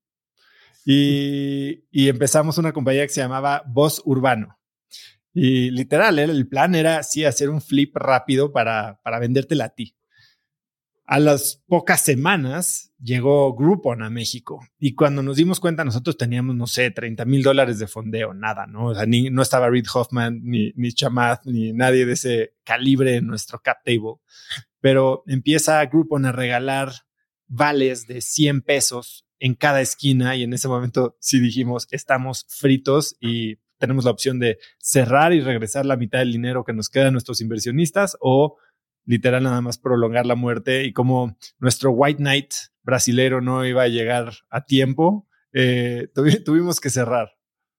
Y, y empezamos una compañía que se llamaba Voz Urbano. Y literal, el plan era sí hacer un flip rápido para, para vendértela a ti. A las pocas semanas llegó Groupon a México y cuando nos dimos cuenta nosotros teníamos, no sé, treinta mil dólares de fondeo, nada, ¿no? O sea, ni, no estaba Reid Hoffman, ni, ni Chamath, ni nadie de ese calibre en nuestro cap table. Pero empieza Groupon a regalar vales de cien pesos en cada esquina y en ese momento sí dijimos, estamos fritos y tenemos la opción de cerrar y regresar la mitad del dinero que nos queda a nuestros inversionistas o literal nada más prolongar la muerte. Y como nuestro White Knight brasilero no iba a llegar a tiempo, eh, tuvi- tuvimos que cerrar.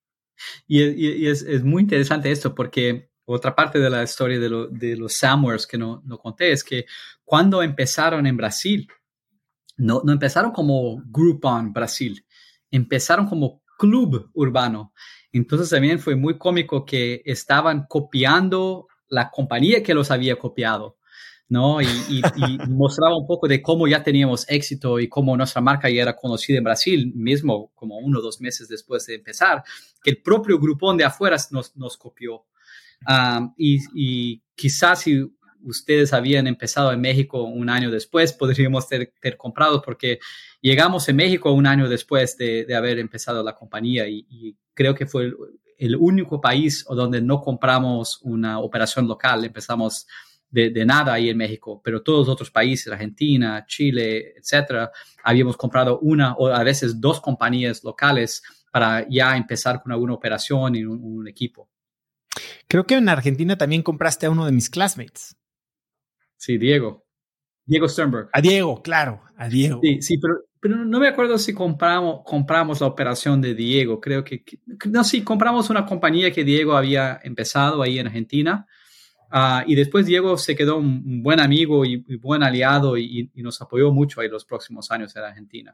Y, y, y es, es muy interesante esto porque otra parte de la historia de, lo, de los Samwares que no, no conté es que cuando empezaron en Brasil, no, no empezaron como Groupon Brasil, empezaron como Club Urbano. Entonces también fue muy cómico que estaban copiando la compañía que los había copiado, ¿no? Y, y, y mostraba un poco de cómo ya teníamos éxito y cómo nuestra marca ya era conocida en Brasil, mismo como uno o dos meses después de empezar, que el propio Groupon de afuera nos, nos copió. Um, y, y quizás si ustedes habían empezado en México un año después, podríamos ter, ter comprado porque llegamos en México un año después de, de haber empezado la compañía y, y creo que fue el, el único país donde no compramos una operación local. Empezamos de, de nada ahí en México, pero todos los otros países, Argentina, Chile, etcétera, habíamos comprado una o a veces dos compañías locales para ya empezar con alguna operación y un, un equipo. Creo que en Argentina también compraste a uno de mis classmates. Sí, Diego. Diego Sternberg. A Diego, claro, a Diego. Sí, sí, pero, pero no me acuerdo si compramos, compramos la operación de Diego. Creo que, que no, sí, compramos una compañía que Diego había empezado ahí en Argentina. Uh, y después Diego se quedó un, un buen amigo y, y buen aliado y, y nos apoyó mucho ahí los próximos años en Argentina.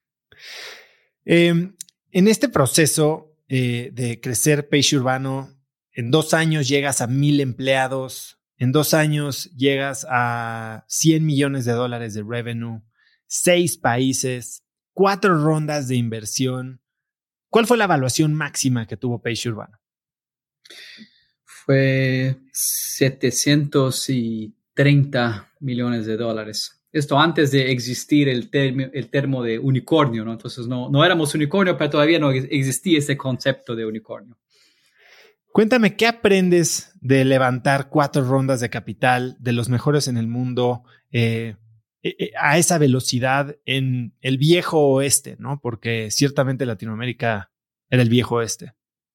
Eh, en este proceso eh, de crecer Peixe Urbano, en dos años llegas a mil empleados, en dos años llegas a cien millones de dólares de revenue, seis países, cuatro rondas de inversión. ¿Cuál fue la evaluación máxima que tuvo Peixe Urbano? Fue setecientos treinta millones de dólares. Esto antes de existir el, termo, el termo de unicornio, ¿no? Entonces no, no éramos unicornio, pero todavía no existía ese concepto de unicornio. Cuéntame, ¿qué aprendes de levantar cuatro rondas de capital de los mejores en el mundo eh, eh, a esa velocidad en el viejo oeste, ¿no? Porque ciertamente Latinoamérica era el viejo oeste.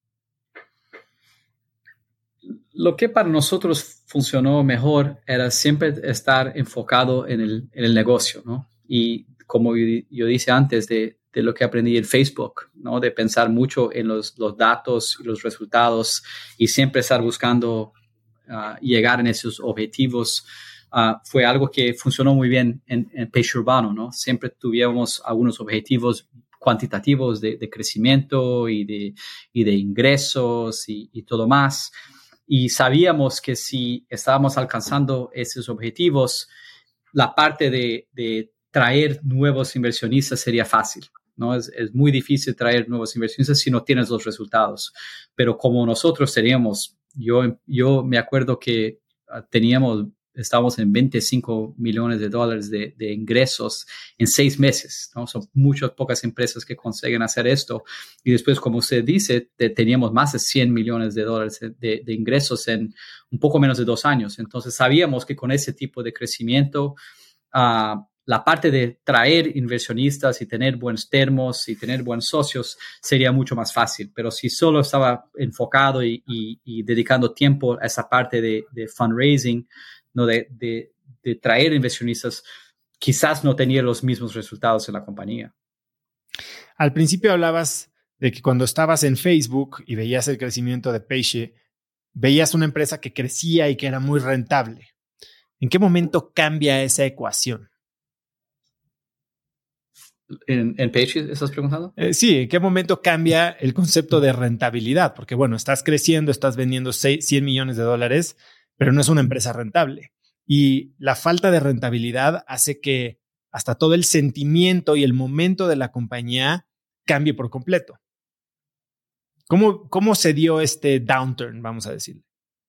Lo que para nosotros funcionó mejor era siempre estar enfocado en el, en el negocio, ¿no? Y como yo, yo dije antes de, de lo que aprendí en Facebook, ¿no? De pensar mucho en los, los datos y los resultados y siempre estar buscando uh, llegar en esos objetivos. Uh, fue algo que funcionó muy bien en, en Peixe Urbano, ¿no? Siempre tuvimos algunos objetivos cuantitativos de, de crecimiento y de, y de ingresos y, y todo más. Y sabíamos que si estábamos alcanzando esos objetivos, la parte de, de traer nuevos inversionistas sería fácil, ¿no? Es, es muy difícil traer nuevos inversionistas si no tienes los resultados. Pero como nosotros teníamos, yo, yo me acuerdo que teníamos, estábamos en veinticinco millones de dólares de, de ingresos en seis meses, ¿no? Son muchas pocas empresas que consiguen hacer esto. Y después, como usted dice, te, teníamos más de cien millones de dólares de, de ingresos en un poco menos de dos años. Entonces, sabíamos que con ese tipo de crecimiento, uh, la parte de traer inversionistas y tener buenos termos y tener buenos socios sería mucho más fácil. Pero si solo estaba enfocado y, y, y dedicando tiempo a esa parte de, de fundraising, ¿no? De, de, de traer inversionistas, quizás no tenía los mismos resultados en la compañía. Al principio hablabas de que cuando estabas en Facebook y veías el crecimiento de Peixe, veías una empresa que crecía y que era muy rentable. ¿En qué momento cambia esa ecuación? ¿En, en Peixe estás preguntando? Eh, sí, ¿en qué momento cambia el concepto de rentabilidad? Porque, bueno, estás creciendo, estás vendiendo cien millones de dólares, pero no es una empresa rentable. Y la falta de rentabilidad hace que hasta todo el sentimiento y el momento de la compañía cambie por completo. ¿Cómo, cómo se dio este downturn, vamos a decirle?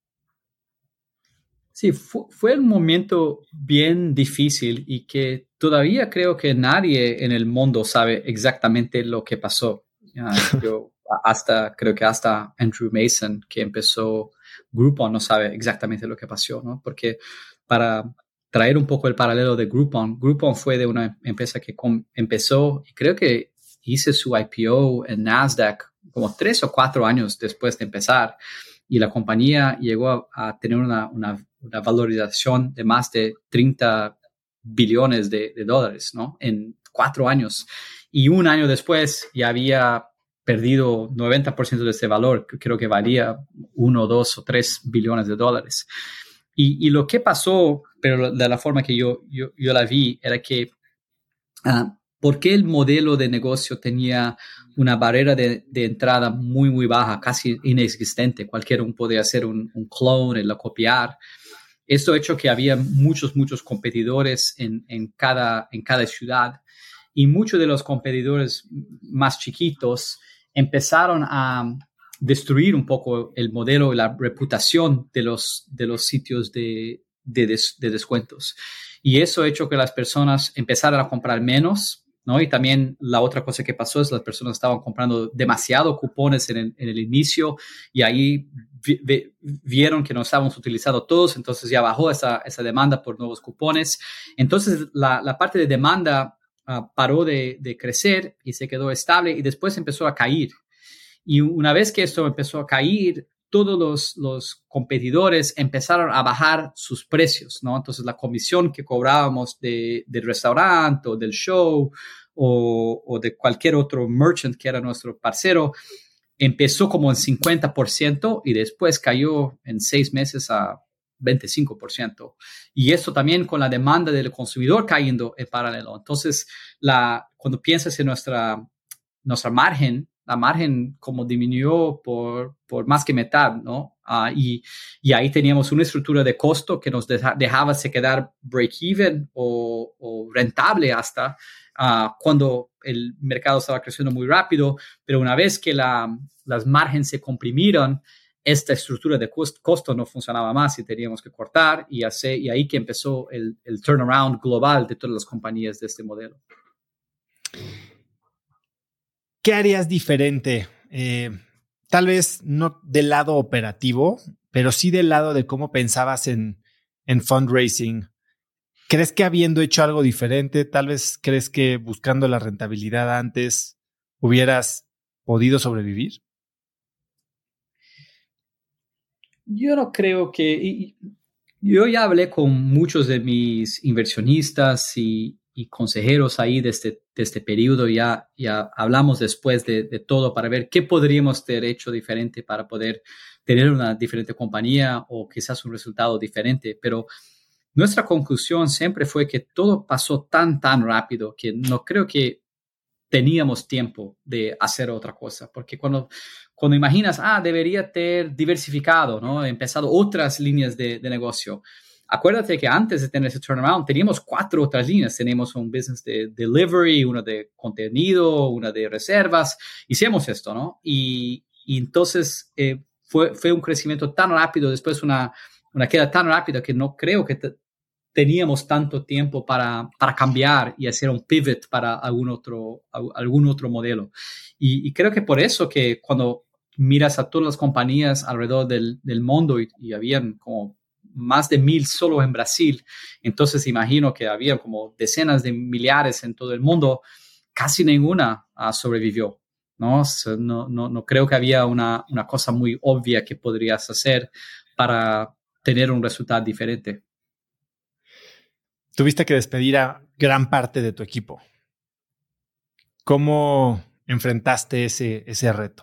Sí, fue, fue un momento bien difícil y que todavía creo que nadie en el mundo sabe exactamente lo que pasó. Uh, yo hasta, creo que hasta Andrew Mason, que empezó Groupon, no sabe exactamente lo que pasó, ¿no? Porque para traer un poco el paralelo de Groupon, Groupon fue de una empresa que com- empezó, y creo que hice su I P O en Nasdaq como tres o cuatro años después de empezar, y la compañía llegó a, a tener una, una, una valorización de más de treinta billones de, de dólares, ¿no? En cuatro años. Y un año después ya había perdido noventa por ciento de ese valor, que creo que valía uno, dos o tres billones de dólares. Y, y lo que pasó, pero de la forma que yo, yo, yo la vi, era que uh, porque el modelo de negocio tenía una barrera de, de entrada muy, muy baja, casi inexistente. Cualquiera podía hacer un, un clone, el copiar. Esto ha hecho que había muchos, muchos competidores en, en, cada, en cada ciudad, y muchos de los competidores más chiquitos empezaron a destruir un poco el modelo y la reputación de los, de los sitios de, de, des, de descuentos. Y eso ha hecho que las personas empezaran a comprar menos, ¿no? Y también la otra cosa que pasó es que las personas estaban comprando demasiado cupones en el, en el inicio, y ahí vi, vi, vieron que no estábamos utilizando todos, entonces ya bajó esa, esa demanda por nuevos cupones. Entonces la, la parte de demanda uh, paró de, de crecer y se quedó estable, y después empezó a caer. Y una vez que esto empezó a caer, todos los, los competidores empezaron a bajar sus precios, ¿no? Entonces la comisión que cobrábamos de, del restaurante o del show o, o de cualquier otro merchant que era nuestro parcero empezó como en cincuenta por ciento y después cayó en seis meses a veinticinco por ciento. Y esto también con la demanda del consumidor cayendo en paralelo. Entonces, la, cuando piensas en nuestra, nuestra margen, la margen como disminuyó por, por más que mitad, ¿no? Uh, y, y ahí teníamos una estructura de costo que nos deja, dejaba se quedar break-even o, o rentable hasta uh, cuando el mercado estaba creciendo muy rápido. Pero una vez que la, las márgenes se comprimieron, esta estructura de cost, costo no funcionaba más y teníamos que cortar, y, hacer, y ahí que empezó el, el turnaround global de todas las compañías de este modelo. ¿Qué harías diferente? Eh, tal vez no del lado operativo, pero sí del lado de cómo pensabas en, en fundraising. ¿Crees que habiendo hecho algo diferente, tal vez crees que buscando la rentabilidad antes hubieras podido sobrevivir? Yo no creo que... Yo ya hablé con muchos de mis inversionistas y, y consejeros ahí de este, de este periodo. Ya, ya hablamos después de, de todo para ver qué podríamos haber hecho diferente para poder tener una diferente compañía o quizás un resultado diferente. Pero nuestra conclusión siempre fue que todo pasó tan, tan rápido que no creo que teníamos tiempo de hacer otra cosa. Porque cuando, cuando imaginas, ah, debería ter diversificado, ¿no? Empezado otras líneas de, de negocio. Acuérdate que antes de tener ese turnaround teníamos cuatro otras líneas. Tenemos un business de delivery, una de contenido, una de reservas. Hicimos esto, ¿no? Y, y entonces eh, fue, fue un crecimiento tan rápido, después una, una queda tan rápida que no creo que te, teníamos tanto tiempo para, para cambiar y hacer un pivot para algún otro, algún otro modelo. Y, y creo que por eso que cuando miras a todas las compañías alrededor del, del mundo, y, y habían como más de mil solo en Brasil, entonces imagino que había como decenas de millares en todo el mundo, casi ninguna uh, sobrevivió, ¿no? So, no, no, no creo que había una, una cosa muy obvia que podrías hacer para tener un resultado diferente. Tuviste que despedir a gran parte de tu equipo. ¿Cómo enfrentaste ese, ese reto?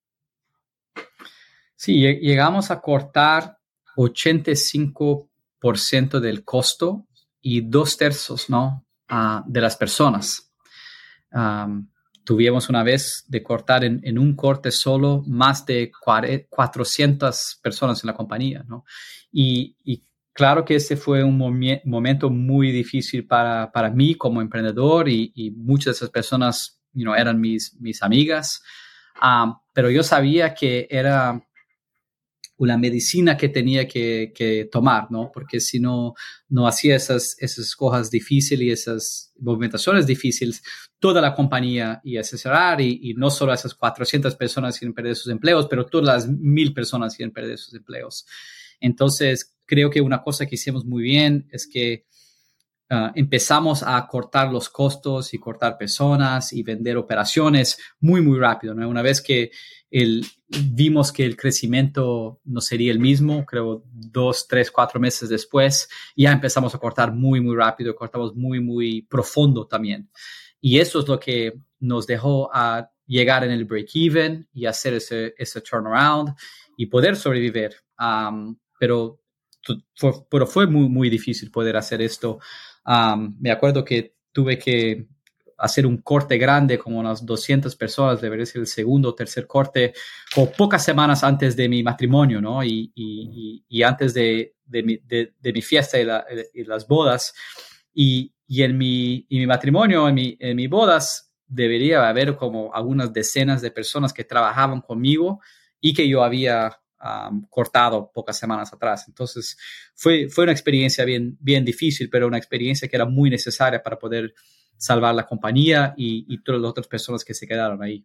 Sí, llegamos a cortar ochenta y cinco por ciento del costo y dos tercios, ¿no? Uh, de las personas. Um, tuvimos una vez de cortar en, en un corte solo más de cuatrocientas personas en la compañía, ¿no? Y, y claro que ese fue un momi- momento muy difícil para, para mí como emprendedor y, y muchas de esas personas, you know, eran mis, mis amigas. Um, pero yo sabía que era una medicina que tenía que, que tomar, ¿no? Porque si no, no hacía esas, esas cosas difíciles y esas movimentaciones difíciles, toda la compañía iba a cerrar y, y no solo esas cuatrocientas personas iban a perder sus empleos, pero todas las mil personas iban a perder sus empleos. Entonces, creo que una cosa que hicimos muy bien es que Uh, empezamos a cortar los costos y cortar personas y vender operaciones muy, muy rápido, ¿no? Una vez que el, vimos que el crecimiento no sería el mismo, creo dos, tres, cuatro meses después, ya empezamos a cortar muy, muy rápido, cortamos muy, muy profundo también. Y eso es lo que nos dejó a llegar en el break-even y hacer ese, ese turnaround y poder sobrevivir. Um, pero, fue, pero fue muy, muy difícil poder hacer esto. Um, me acuerdo que tuve que hacer un corte grande, como unas doscientas personas, debería ser el segundo o tercer corte, o pocas semanas antes de mi matrimonio, ¿no? Y, y, y antes de, de, mi, de, de mi fiesta y, la, y las bodas. Y, y en mi, y mi matrimonio, en mi, en mi bodas, debería haber como algunas decenas de personas que trabajaban conmigo y que yo había Um, cortado pocas semanas atrás. Entonces fue, fue una experiencia bien, bien difícil, pero una experiencia que era muy necesaria para poder salvar la compañía y, y todas las otras personas que se quedaron ahí.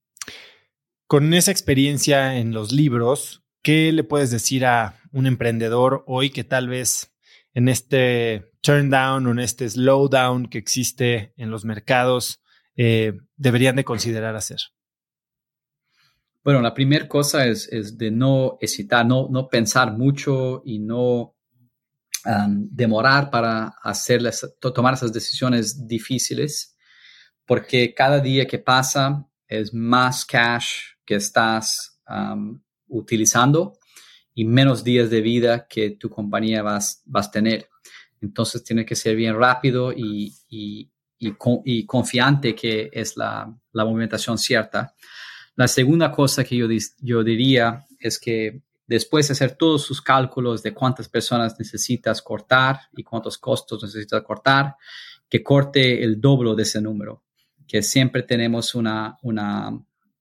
Con esa experiencia en los libros, ¿qué le puedes decir a un emprendedor hoy que tal vez en este turn down o en este slow down que existe en los mercados eh, deberían de considerar hacer? Bueno, la primera cosa es, es de no hesitar, no, no pensar mucho y no um, demorar para hacerles, to, tomar esas decisiones difíciles, porque cada día que pasa es más cash que estás um, utilizando y menos días de vida que tu compañía vas, vas a tener. Entonces tiene que ser bien rápido y, y, y, con, y confiante que es la, la movimentación cierta. La segunda cosa que yo, yo diría es que después de hacer todos sus cálculos de cuántas personas necesitas cortar y cuántos costos necesitas cortar, que corte el doble de ese número, que siempre tenemos una, una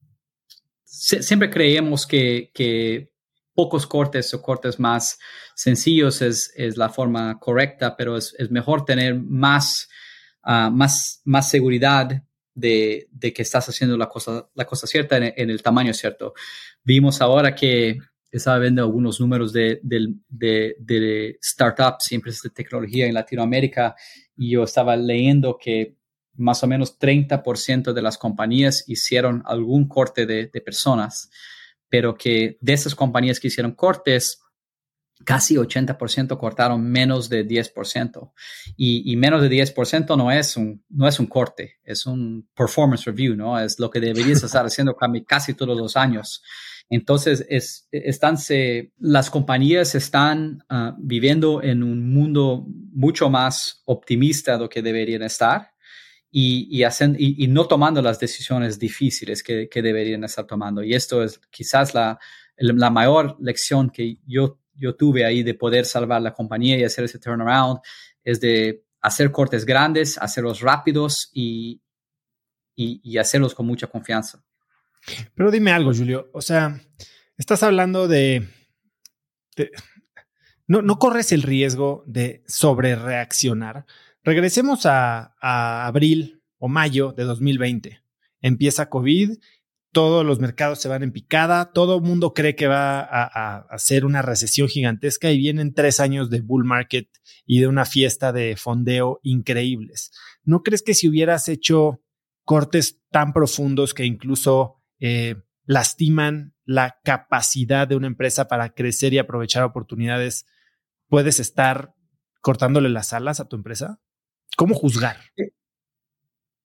siempre creemos que, que pocos cortes o cortes más sencillos es, es la forma correcta, pero es, es mejor tener más, uh, más, más seguridad De, de que estás haciendo la cosa, la cosa cierta en, en el tamaño cierto. Vimos ahora que estaba viendo algunos números de, de, de, de startups y empresas de tecnología en Latinoamérica y yo estaba leyendo que más o menos treinta por ciento de las compañías hicieron algún corte de, de personas, pero que de esas compañías que hicieron cortes, casi ochenta por ciento cortaron menos de diez por ciento. Y, y menos de diez por ciento no es, un, no es un corte, es un performance review, ¿no? Es lo que deberías estar haciendo casi todos los años. Entonces, es, están, se, las compañías están uh, viviendo en un mundo mucho más optimista de lo que deberían estar y, y, hacen, y, y no tomando las decisiones difíciles que, que deberían estar tomando. Y esto es quizás la, la mayor lección que yo yo tuve ahí de poder salvar la compañía y hacer ese turnaround, es de hacer cortes grandes, hacerlos rápidos y, y, y hacerlos con mucha confianza. Pero dime algo, Julio, o sea, estás hablando de... de no, no corres el riesgo de sobrereaccionar. Regresemos a, a abril o mayo de dos mil veinte. Empieza COVID, todos los mercados se van en picada, todo el mundo cree que va a, a, a ser una recesión gigantesca y vienen tres años de bull market y de una fiesta de fondeo increíbles. ¿No crees que si hubieras hecho cortes tan profundos que incluso eh, lastiman la capacidad de una empresa para crecer y aprovechar oportunidades, puedes estar cortándole las alas a tu empresa? ¿Cómo juzgar?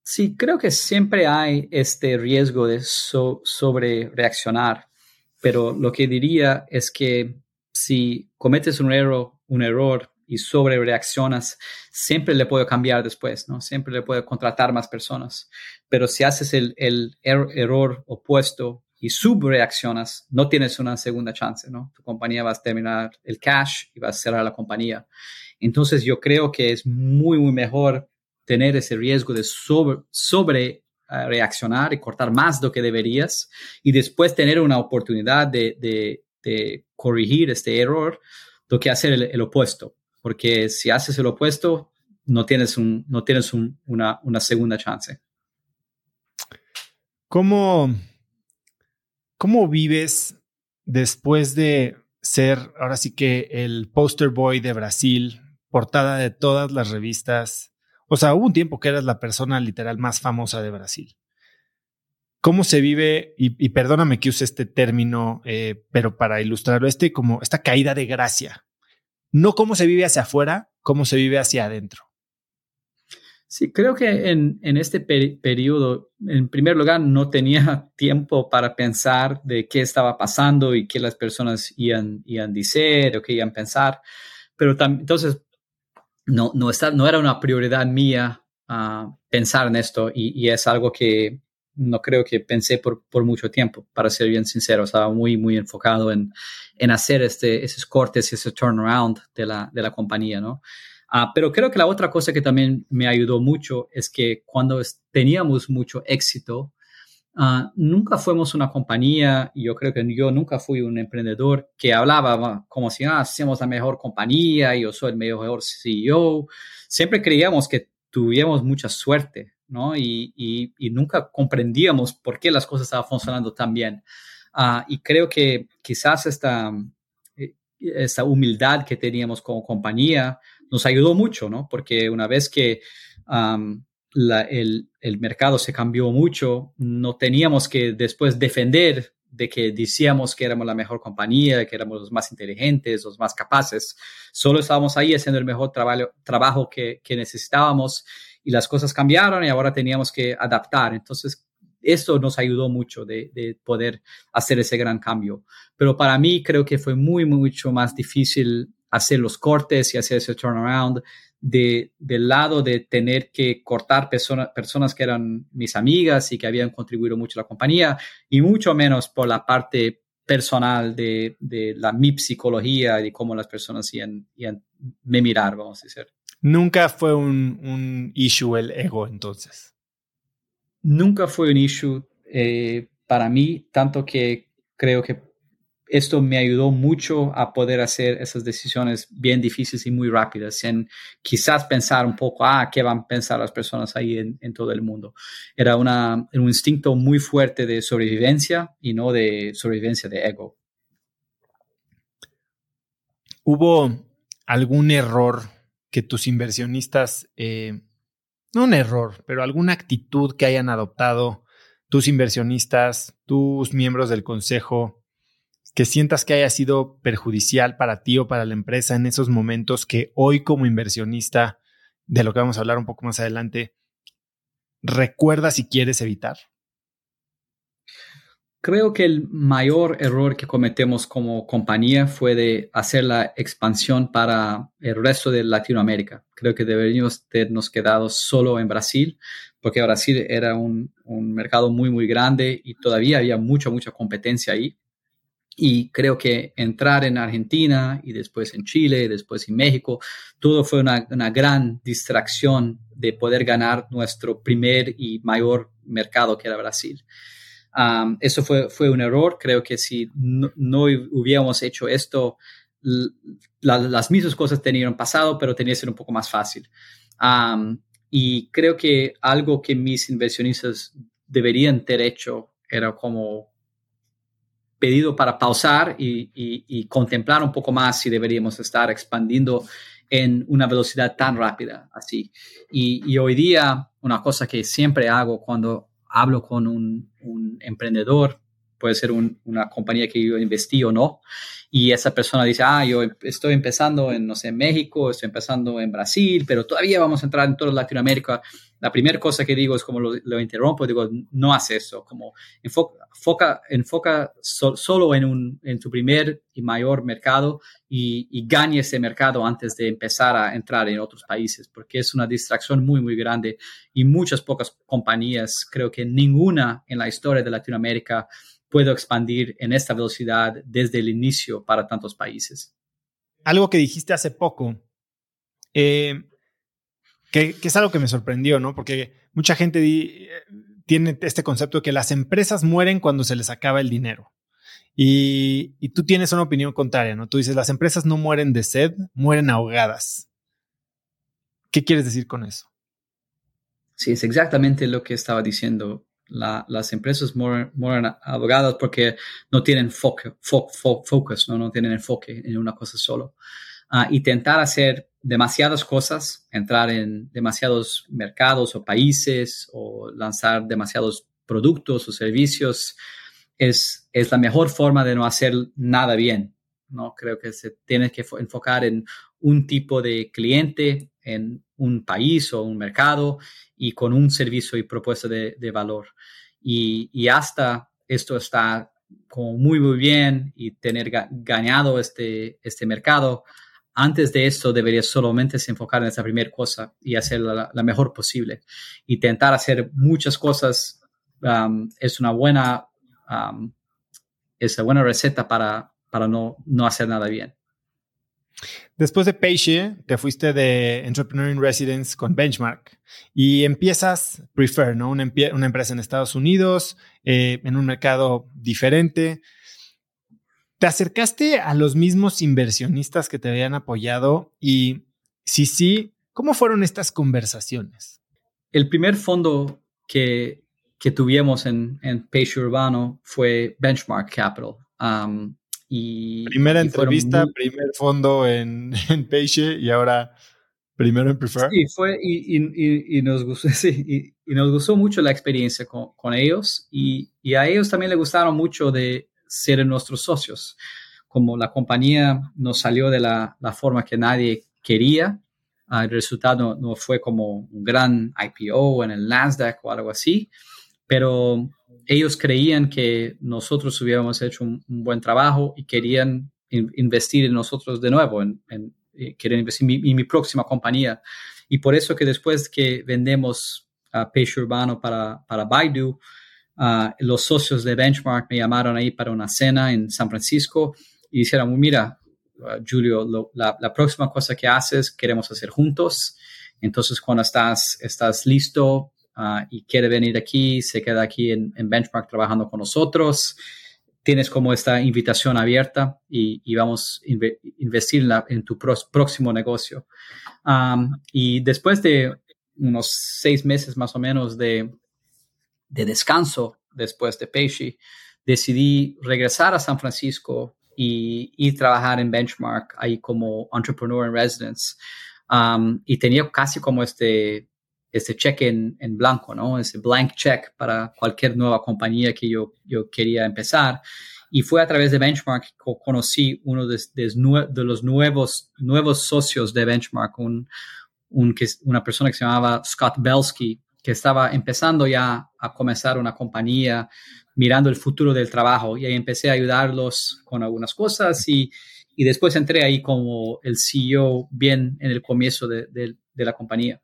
Sí, creo que siempre hay este riesgo de so, sobre reaccionar, pero lo que diría es que si cometes un error, un error y sobre reaccionas, siempre le puedo cambiar después, ¿no? Siempre le puedo contratar más personas. Pero si haces el, el er, error opuesto y subreaccionas, no tienes una segunda chance, ¿no? Tu compañía va a terminar el cash y va a cerrar la compañía. Entonces yo creo que es muy, muy mejor tener ese riesgo de sobre, sobre uh, reaccionar y cortar más de lo que deberías y después tener una oportunidad de, de, de corregir este error, lo que hacer el, el opuesto. Porque si haces el opuesto, no tienes, un, no tienes un, una, una segunda chance. ¿Cómo, ¿Cómo vives después de ser, ahora sí que el poster boy de Brasil, portada de todas las revistas? O sea, hubo un tiempo que eras la persona literal más famosa de Brasil. ¿Cómo se vive? Y, y perdóname que use este término, eh, pero para ilustrarlo, este como esta caída de gracia. No cómo se vive hacia afuera, cómo se vive hacia adentro. Sí, creo que en, en este peri- periodo, en primer lugar, no tenía tiempo para pensar de qué estaba pasando y qué las personas iban, iban a decir o qué iban a pensar. Pero tam- entonces, no, no, está, no era una prioridad mía uh, pensar en esto y, y es algo que no creo que pensé por, por mucho tiempo, para ser bien sincero. Estaba muy, muy enfocado en, en hacer este, esos cortes y ese turnaround de la, de la compañía, ¿no? Uh, pero creo que la otra cosa que también me ayudó mucho es que cuando teníamos mucho éxito, Uh, nunca fuimos una compañía, y yo creo que yo nunca fui un emprendedor que hablaba como si ah, hacemos la mejor compañía, yo soy el mejor C E O. Siempre creíamos que tuvíamos mucha suerte, ¿no? Y, y, y nunca comprendíamos por qué las cosas estaban funcionando tan bien. Uh, y creo que quizás esta, esta humildad que teníamos como compañía nos ayudó mucho, ¿no? Porque una vez que um, La, el, el mercado se cambió mucho, no teníamos que después defender de que decíamos que éramos la mejor compañía, que éramos los más inteligentes, los más capaces. Solo estábamos ahí haciendo el mejor trabajo, trabajo que, que necesitábamos y las cosas cambiaron y ahora teníamos que adaptar. Entonces, esto nos ayudó mucho de, de poder hacer ese gran cambio. Pero para mí creo que fue muy, mucho más difícil hacer los cortes y hacer ese turnaround de, del lado de tener que cortar persona, personas que eran mis amigas y que habían contribuido mucho a la compañía y mucho menos por la parte personal de, de la mi psicología y de cómo las personas iban, iban me mirar, vamos a decir. Nunca fue un, un issue el ego, entonces. Nunca fue un issue eh, para mí, tanto que creo que esto me ayudó mucho a poder hacer esas decisiones bien difíciles y muy rápidas, en quizás pensar un poco, ah, ¿qué van a pensar las personas ahí en, en todo el mundo? Era una, un instinto muy fuerte de sobrevivencia y no de sobrevivencia de ego. ¿Hubo algún error que tus inversionistas, eh, no un error, pero alguna actitud que hayan adoptado tus inversionistas, tus miembros del consejo, que sientas que haya sido perjudicial para ti o para la empresa en esos momentos que hoy como inversionista, de lo que vamos a hablar un poco más adelante, recuerdas y quieres evitar? Creo que el mayor error que cometemos como compañía fue de hacer la expansión para el resto de Latinoamérica. Creo que deberíamos habernos quedado solo en Brasil, porque Brasil era un, un mercado muy, muy grande y todavía había mucha, mucha competencia ahí. Y creo que entrar en Argentina y después en Chile, después en México, todo fue una, una gran distracción de poder ganar nuestro primer y mayor mercado, que era Brasil. Um, eso fue, fue un error. Creo que si no, no hubiéramos hecho esto, la, las mismas cosas tenían pasado, pero tenía que ser un poco más fácil. Um, y creo que algo que mis inversionistas deberían tener hecho era como pedido para pausar y, y, y contemplar un poco más si deberíamos estar expandiendo en una velocidad tan rápida así. Y, y hoy día, una cosa que siempre hago cuando hablo con un, un emprendedor, puede ser un, una compañía que yo investí o no, y esa persona dice, ah, yo estoy empezando en, no sé, en México, estoy empezando en Brasil, pero todavía vamos a entrar en toda Latinoamérica. la primera cosa que digo es como lo, lo interrumpo, digo, no hace eso, como enfoca, enfoca, enfoca so, solo en, un, en tu primer y mayor mercado y, y gane ese mercado antes de empezar a entrar en otros países, porque es una distracción muy, muy grande y muchas pocas compañías, creo que ninguna en la historia de Latinoamérica puede expandir en esta velocidad desde el inicio para tantos países. Algo que dijiste hace poco, eh, que, que es algo que me sorprendió, ¿no? Porque mucha gente di, tiene este concepto de que las empresas mueren cuando se les acaba el dinero. Y, y tú tienes una opinión contraria, ¿no? Tú dices, las empresas no mueren de sed, mueren ahogadas. ¿Qué quieres decir con eso? Sí, es exactamente lo que estaba diciendo. La, las empresas mueren, mueren ahogadas porque no tienen foco, fo, fo, focus, ¿no? no tienen enfoque en una cosa solo. Uh, intentar hacer demasiadas cosas, entrar en demasiados mercados o países o lanzar demasiados productos o servicios es, es la mejor forma de no hacer nada bien, ¿no? Creo que se tiene que enfocar en un tipo de cliente, en un país o un mercado y con un servicio y propuesta de, de valor. Y, y hasta esto está como muy, muy bien y tener ga- ganado este, este mercado, antes de esto deberías solamente se enfocar en esa primera cosa y hacerla la, la mejor posible. Intentar hacer muchas cosas um, es una buena, um, es una buena receta para, para no, no hacer nada bien. Después de Paige, te fuiste de Entrepreneur in Residence con Benchmark y empiezas Prefer, ¿no? Una, empie- una empresa en Estados Unidos, eh, en un mercado diferente. ¿Te acercaste a los mismos inversionistas que te habían apoyado? Y si sí, ¿cómo fueron estas conversaciones? El primer fondo que, que tuvimos en, en Paige Urbano fue Benchmark Capital. Um, y, Primera y fueron entrevista, muy, primer fondo en, en Paige y ahora primero en Prefer. Sí, fue y, y, y, nos gustó, sí, y, y nos gustó mucho la experiencia con, con ellos y, y a ellos también les gustaron mucho de ser nuestros socios. Como la compañía nos salió de la, la forma que nadie quería, uh, el resultado no fue como un gran I P O en el Nasdaq o algo así, pero ellos creían que nosotros hubiéramos hecho un, un buen trabajo y querían in, investir en nosotros de nuevo, en, en quieren investir en mi, en mi próxima compañía. Y por eso que después que vendemos a uh, Paige Urbano para, para Baidu, uh, los socios de Benchmark me llamaron ahí para una cena en San Francisco y dijeron, mira, uh, Julio, lo, la, la próxima cosa que haces queremos hacer juntos. Entonces, cuando estás, estás listo uh, y quiere venir aquí, se queda aquí en, en Benchmark trabajando con nosotros. Tienes como esta invitación abierta y, y vamos a inve- investir en, la, en tu pros, próximo negocio. Um, y después de unos seis meses más o menos de, de descanso después de Paige, decidí regresar a San Francisco y, y trabajar en Benchmark ahí como Entrepreneur in Residence. Um, y tenía casi como este... este cheque en, en blanco, ¿no? Ese blank check para cualquier nueva compañía que yo, yo quería empezar. Y fue a través de Benchmark que conocí uno de, de, de los nuevos, nuevos socios de Benchmark, un, un, una persona que se llamaba Scott Belsky, que estaba empezando ya a comenzar una compañía, mirando el futuro del trabajo. Y ahí empecé a ayudarlos con algunas cosas y, y después entré ahí como el C E O bien en el comienzo de, de, de la compañía.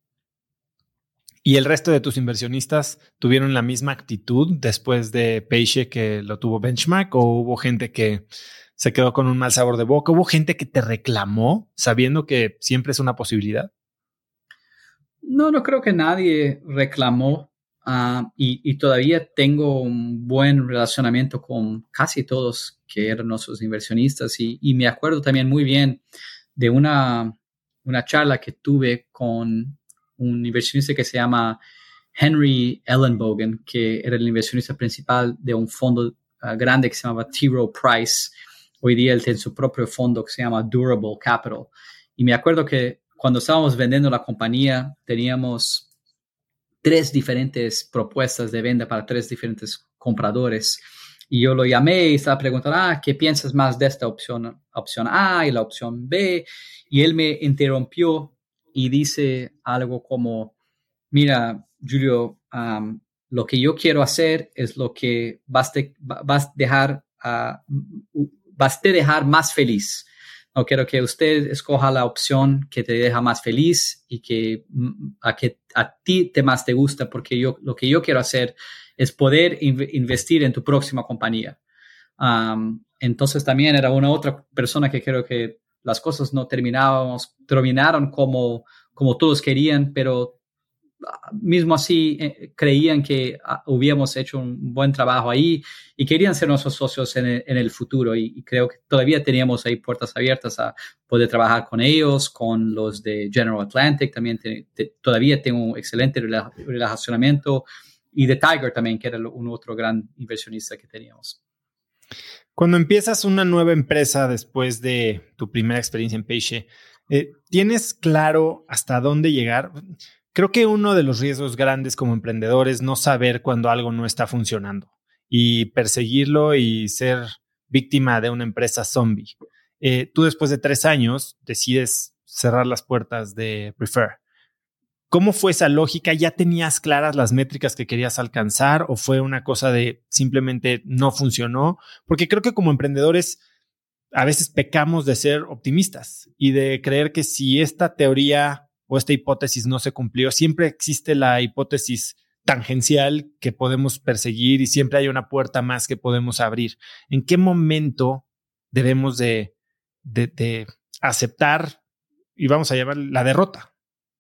¿Y el resto de tus inversionistas tuvieron la misma actitud después de Paige que lo tuvo Benchmark? ¿O hubo gente que se quedó con un mal sabor de boca? ¿Hubo gente que te reclamó sabiendo que siempre es una posibilidad? No, no creo que nadie reclamó uh, y, y todavía tengo un buen relacionamiento con casi todos que eran nuestros inversionistas y, y me acuerdo también muy bien de una, una charla que tuve con un inversionista que se llama Henry Ellenbogen, que era el inversionista principal de un fondo uh, grande que se llamaba T. Rowe Price. Hoy día él tiene su propio fondo que se llama Durable Capital. Y me acuerdo que cuando estábamos vendiendo la compañía, teníamos tres diferentes propuestas de venta para tres diferentes compradores. Y yo lo llamé y estaba preguntando, ah, ¿qué piensas más de esta opción, opción A y la opción B? Y él me interrumpió y dice algo como, mira, Julio, um, lo que yo quiero hacer es lo que vas a vas dejar, uh, vas a dejar más feliz. No quiero que usted escoja la opción que te deja más feliz y que a, que a ti te más te gusta, porque yo, lo que yo quiero hacer es poder in- investir en tu próxima compañía. Um, entonces también era una otra persona que creo que las cosas no terminábamos, terminaron como, como todos querían, pero mismo así eh, creían que ah, hubiéramos hecho un buen trabajo ahí y querían ser nuestros socios en el, en el futuro y, y creo que todavía teníamos ahí puertas abiertas a poder trabajar con ellos, con los de General Atlantic, también te, te, todavía tengo un excelente rela, relacionamiento, y de Tiger también, que era un otro gran inversionista que teníamos. Cuando empiezas una nueva empresa después de tu primera experiencia en Peixe, eh, ¿tienes claro hasta dónde llegar? Creo que uno de los riesgos grandes como emprendedor es no saber cuando algo no está funcionando y perseguirlo y ser víctima de una empresa zombie. Eh, tú después de tres años decides cerrar las puertas de Prefer. ¿Cómo fue esa lógica? ¿Ya tenías claras las métricas que querías alcanzar o fue una cosa de simplemente no funcionó? Porque creo que como emprendedores a veces pecamos de ser optimistas y de creer que si esta teoría o esta hipótesis no se cumplió, siempre existe la hipótesis tangencial que podemos perseguir y siempre hay una puerta más que podemos abrir. ¿En qué momento debemos de, de, de aceptar y vamos a llamar la derrota?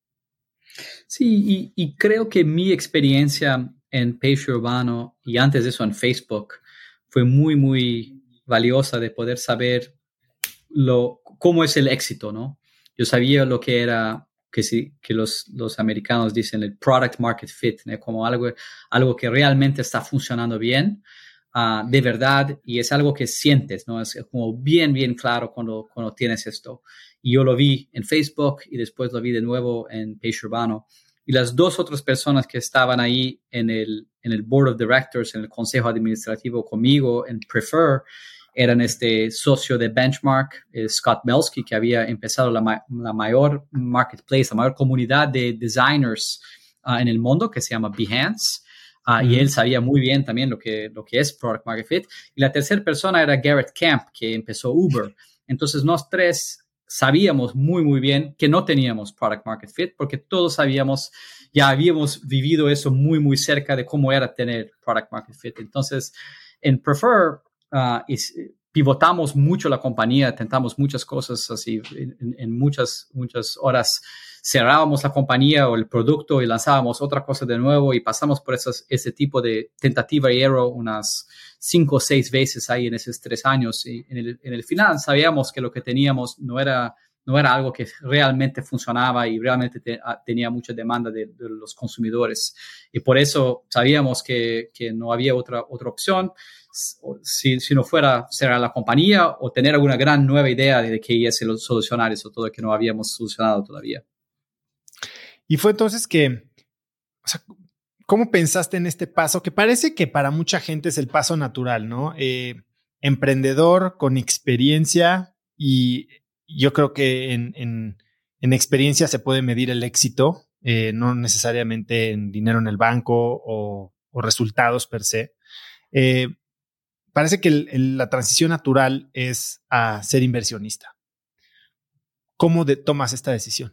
Sí, y, y creo que mi experiencia en Peixe Urbano y antes de eso en Facebook fue muy, muy valiosa de poder saber lo, cómo es el éxito, ¿no? Yo sabía lo que era, que, sí, que los, los americanos dicen el product market fit, ¿no? Como algo, algo que realmente está funcionando bien, uh, de verdad, y es algo que sientes, ¿no? Es como bien, bien claro cuando, cuando tienes esto. Y yo lo vi en Facebook y después lo vi de nuevo en Peixe Urbano. Y las dos otras personas que estaban ahí en el, en el Board of Directors, en el Consejo Administrativo conmigo, en Prefer, eran este socio de Benchmark, eh, Scott Belsky, que había empezado la, ma- la mayor marketplace, la mayor comunidad de designers uh, en el mundo, que se llama Behance. Uh, mm. Y él sabía muy bien también lo que, lo que es Product Market Fit. Y la tercera persona era Garrett Camp, que empezó Uber. Entonces, nosotros tres sabíamos muy, muy bien que no teníamos Product Market Fit porque todos sabíamos, ya habíamos vivido eso muy, muy cerca de cómo era tener Product Market Fit. Entonces, en Prefer, uh, is, pivotamos mucho la compañía, tentamos muchas cosas así, en, en muchas, muchas horas cerrábamos la compañía o el producto y lanzábamos otra cosa de nuevo y pasamos por esas, ese tipo de tentativa y error unas cinco o seis veces ahí en esos tres años. Y en el, en el final sabíamos que lo que teníamos no era, no era algo que realmente funcionaba y realmente te, a, tenía mucha demanda de, de los consumidores. Y por eso sabíamos que, que no había otra, otra opción si, si no fuera cerrar la compañía o tener alguna gran nueva idea de que iba a solucionar eso todo que no habíamos solucionado todavía. Y fue entonces que, o sea, ¿cómo pensaste en este paso? Que parece que para mucha gente es el paso natural, ¿no? Eh, emprendedor con experiencia y yo creo que en, en, en experiencia se puede medir el éxito, eh, no necesariamente en dinero en el banco o, o resultados per se. Eh, parece que el, el, la transición natural es a ser inversionista. ¿Cómo de, tomas esta decisión?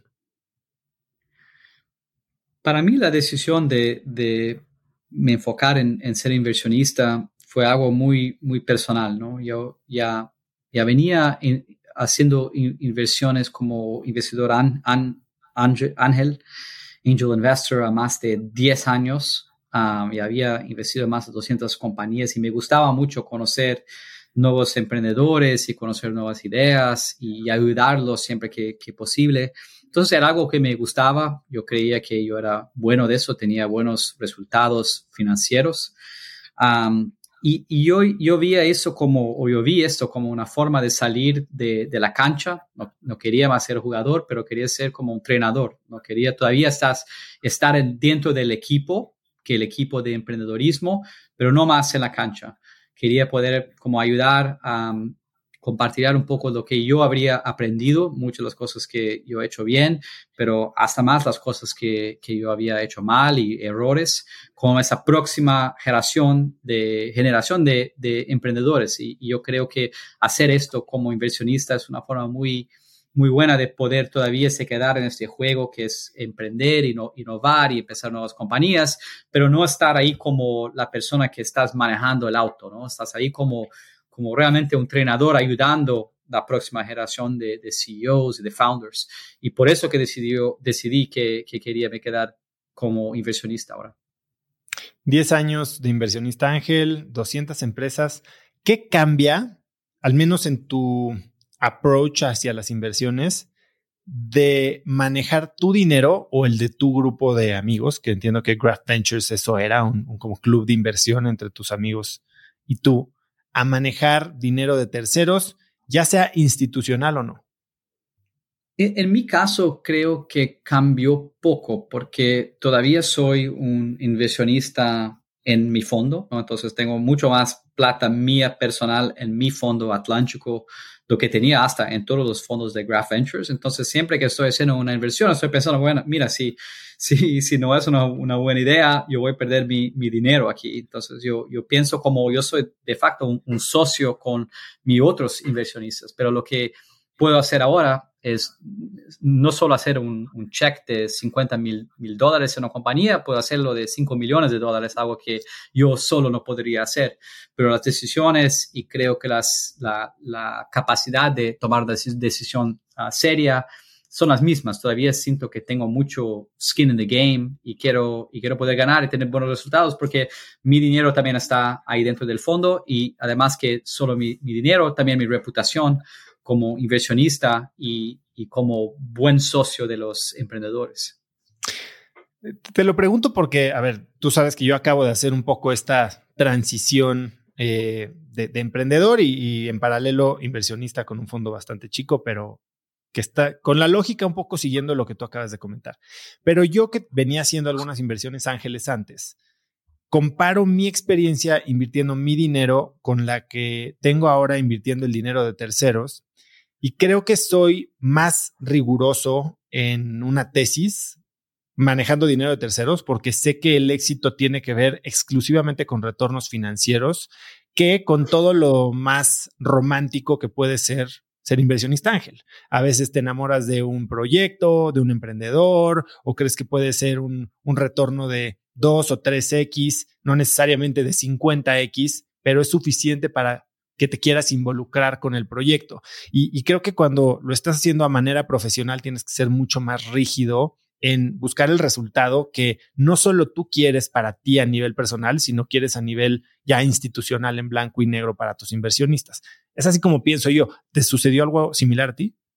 Para mí la decisión de, de me enfocar en, en ser inversionista fue algo muy, muy personal, ¿no? Yo ya, ya venía in, haciendo in, inversiones como investidor an, an, angel, angel investor a más de diez años um, y había investido en más de doscientas compañías y me gustaba mucho conocer nuevos emprendedores y conocer nuevas ideas y ayudarlos siempre que, que posible. Entonces era algo que me gustaba, yo creía que yo era bueno de eso, tenía buenos resultados financieros um, y, y yo, yo vi eso como, o yo vi esto como una forma de salir de, de la cancha, no, no quería más ser jugador, pero quería ser como un entrenador, no quería todavía estás, estar dentro del equipo, que el equipo de emprendedorismo, pero no más en la cancha. Quería poder como ayudar a um, compartir un poco lo que yo habría aprendido, muchas de las cosas que yo he hecho bien, pero hasta más las cosas que, que yo había hecho mal y errores con esa próxima generación de, generación de, de emprendedores. Y, y yo creo que hacer esto como inversionista es una forma muy, muy buena de poder todavía se quedar en este juego que es emprender, ino, innovar y empezar nuevas compañías, pero no estar ahí como la persona que estás manejando el auto, ¿no? Estás ahí como como realmente un entrenador ayudando a la próxima generación de, de C E Os y de founders. Y por eso que decidió, decidí que, que quería me quedar como inversionista ahora. diez años de inversionista ángel, doscientas empresas. ¿Qué cambia, al menos en tu approach hacia las inversiones, de manejar tu dinero o el de tu grupo de amigos? Que entiendo que Graph Ventures eso era, un, un como club de inversión entre tus amigos y tú, a manejar dinero de terceros, ya sea institucional o no. En, en mi caso, creo que cambió poco porque todavía soy un inversionista en mi fondo, ¿no? Entonces tengo mucho más plata mía personal en mi fondo atlántico, lo que tenía hasta en todos los fondos de Graph Ventures. Entonces, siempre que estoy haciendo una inversión, estoy pensando, bueno, mira, si, si, si no es una, una buena idea, yo voy a perder mi, mi dinero aquí. Entonces, yo, yo pienso como yo soy de facto un, un socio con mis otros inversionistas, pero lo que puedo hacer ahora es no solo hacer un, un check de cincuenta mil dólares en una compañía, puedo hacerlo de cinco millones de dólares, algo que yo solo no podría hacer. Pero las decisiones y creo que las, la, la capacidad de tomar decisión, decisión uh, seria son las mismas. Todavía siento que tengo mucho skin in the game y quiero, y quiero poder ganar y tener buenos resultados porque mi dinero también está ahí dentro del fondo y además que solo mi, mi dinero, también mi reputación como inversionista y, y como buen socio de los emprendedores. Te lo pregunto porque, a ver, tú sabes que yo acabo de hacer un poco esta transición eh, de, de emprendedor y, y en paralelo inversionista con un fondo bastante chico, pero que está con la lógica un poco siguiendo lo que tú acabas de comentar. Pero yo que venía haciendo algunas inversiones ángeles antes, comparo mi experiencia invirtiendo mi dinero con la que tengo ahora invirtiendo el dinero de terceros. Y creo que soy más riguroso en una tesis manejando dinero de terceros porque sé que el éxito tiene que ver exclusivamente con retornos financieros que con todo lo más romántico que puede ser ser inversionista ángel. A veces te enamoras de un proyecto, de un emprendedor o crees que puede ser un, un retorno de dos o tres X, no necesariamente de cincuenta X, pero es suficiente para que te quieras involucrar con el proyecto. Y, y creo que cuando lo estás haciendo a manera profesional tienes que ser mucho más rígido en buscar el resultado que no solo tú quieres para ti a nivel personal, sino quieres a nivel ya institucional en blanco y negro para tus inversionistas. Es así como pienso yo. ¿Te sucedió algo similar a ti?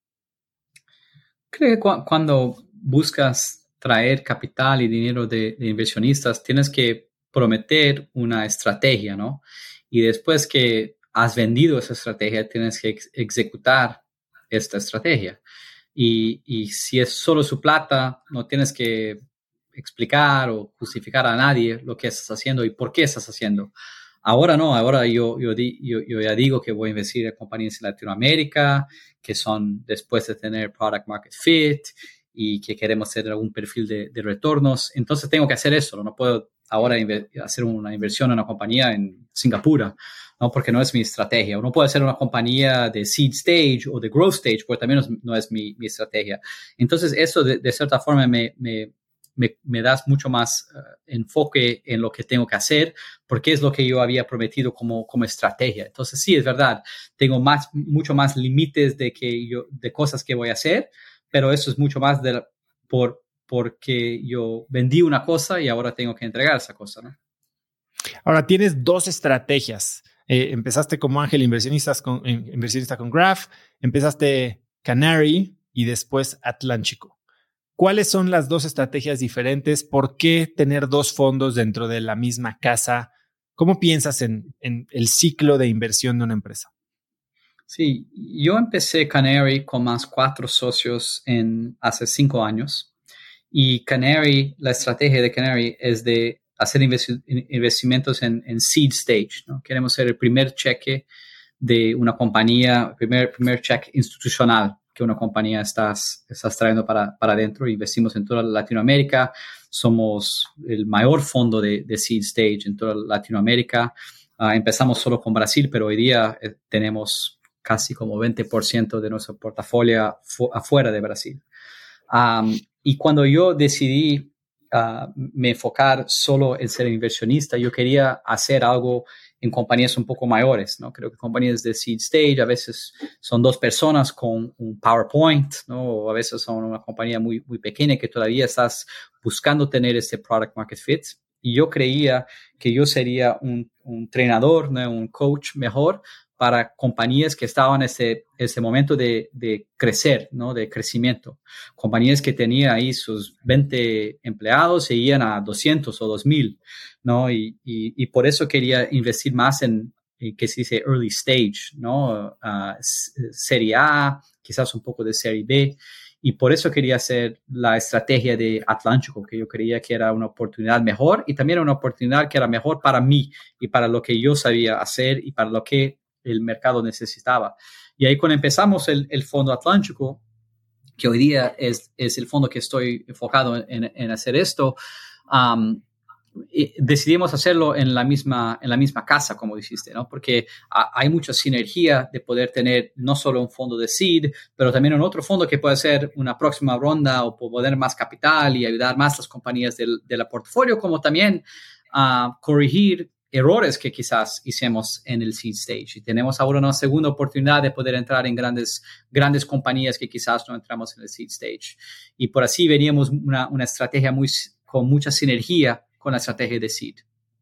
Creo que cu- cuando buscas traer capital y dinero de, de inversionistas, tienes que prometer una estrategia, ¿no? Y después que has vendido esa estrategia, tienes que ex- ejecutar esta estrategia. Y, y si es solo su plata, no tienes que explicar o justificar a nadie lo que estás haciendo y por qué estás haciendo. Ahora no, ahora yo, yo, di, yo, yo ya digo que voy a invertir en compañías en Latinoamérica, que son después de tener product market fit y que queremos hacer algún perfil de, de retornos. Entonces tengo que hacer eso, no puedo ahora inver- hacer una inversión en una compañía en Singapur, ¿no? Porque no es mi estrategia. Uno puede hacer una compañía de seed stage o de growth stage, porque también no es, no es mi, mi estrategia. Entonces eso de, de cierta forma me, me, me, me das mucho más uh, enfoque en lo que tengo que hacer, porque es lo que yo había prometido como, como estrategia. Entonces sí, es verdad, tengo más, mucho más límites de, que yo, de cosas que voy a hacer, pero eso es mucho más de la, por, porque yo vendí una cosa y ahora tengo que entregar esa cosa, ¿no? Ahora tienes dos estrategias. Eh, empezaste como ángel inversionistas con, inversionista con Graph, empezaste Canary y después Atlántico. ¿Cuáles son las dos estrategias diferentes? ¿Por qué tener dos fondos dentro de la misma casa? ¿Cómo piensas en, en el ciclo de inversión de una empresa? Sí, yo empecé Canary con más cuatro socios en hace cinco años. Y Canary, la estrategia de Canary es de hacer investi- investimentos en, en seed stage, ¿no? Queremos ser el primer cheque de una compañía, primer, primer check institucional que una compañía estás, estás trayendo para, para adentro. Investimos en toda Latinoamérica. Somos el mayor fondo de, de seed stage en toda Latinoamérica. Uh, empezamos solo con Brasil, pero hoy día eh, tenemos casi como veinte por ciento de nuestro portafolio fu- afuera de Brasil. Um, y cuando yo decidí uh, me enfocar solo en ser inversionista, yo quería hacer algo en compañías un poco mayores, ¿no? Creo que compañías de seed stage a veces son dos personas con un PowerPoint, ¿no? O a veces son una compañía muy, muy pequeña que todavía estás buscando tener este product market fit. Y yo creía que yo sería un, un entrenador, ¿no? Un coach mejor para compañías que estaban en ese, ese momento de, de crecer, ¿no? De crecimiento. Compañías que tenían ahí sus veinte empleados e iban a doscientos o dos mil, ¿no? Y, y, y por eso quería investir más en, en que se dice early stage, ¿no? Uh, serie A, quizás un poco de serie B. Y por eso quería hacer la estrategia de Atlántico, que yo creía que era una oportunidad mejor y también una oportunidad que era mejor para mí y para lo que yo sabía hacer y para lo que el mercado necesitaba. Y ahí cuando empezamos el, el Fondo Atlántico, que hoy día es, es el fondo que estoy enfocado en, en hacer esto, um, decidimos hacerlo en la misma, en la misma casa, como dijiste, ¿no? Porque a, hay mucha sinergia de poder tener no solo un fondo de seed, pero también un otro fondo que puede ser una próxima ronda o poder más capital y ayudar más a las compañías del, del portafolio, como también uh, corregir errores que quizás hicimos en el seed stage. Y tenemos ahora una segunda oportunidad de poder entrar en grandes, grandes compañías que quizás no entramos en el seed stage. Y por así veríamos una, una estrategia muy, con mucha sinergia con la estrategia de seed.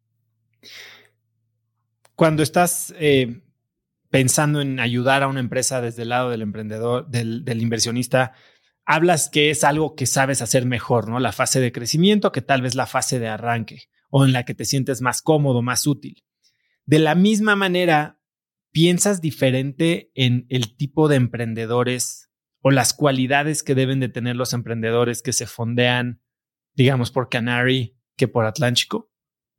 Cuando estás eh, pensando en ayudar a una empresa desde el lado del emprendedor, del, del inversionista, hablas que es algo que sabes hacer mejor, ¿no? La fase de crecimiento, que tal vez la fase de arranque o en la que te sientes más cómodo, más útil. De la misma manera, ¿piensas diferente en el tipo de emprendedores o las cualidades que deben de tener los emprendedores que se fondean, digamos, por Canary que por Atlántico?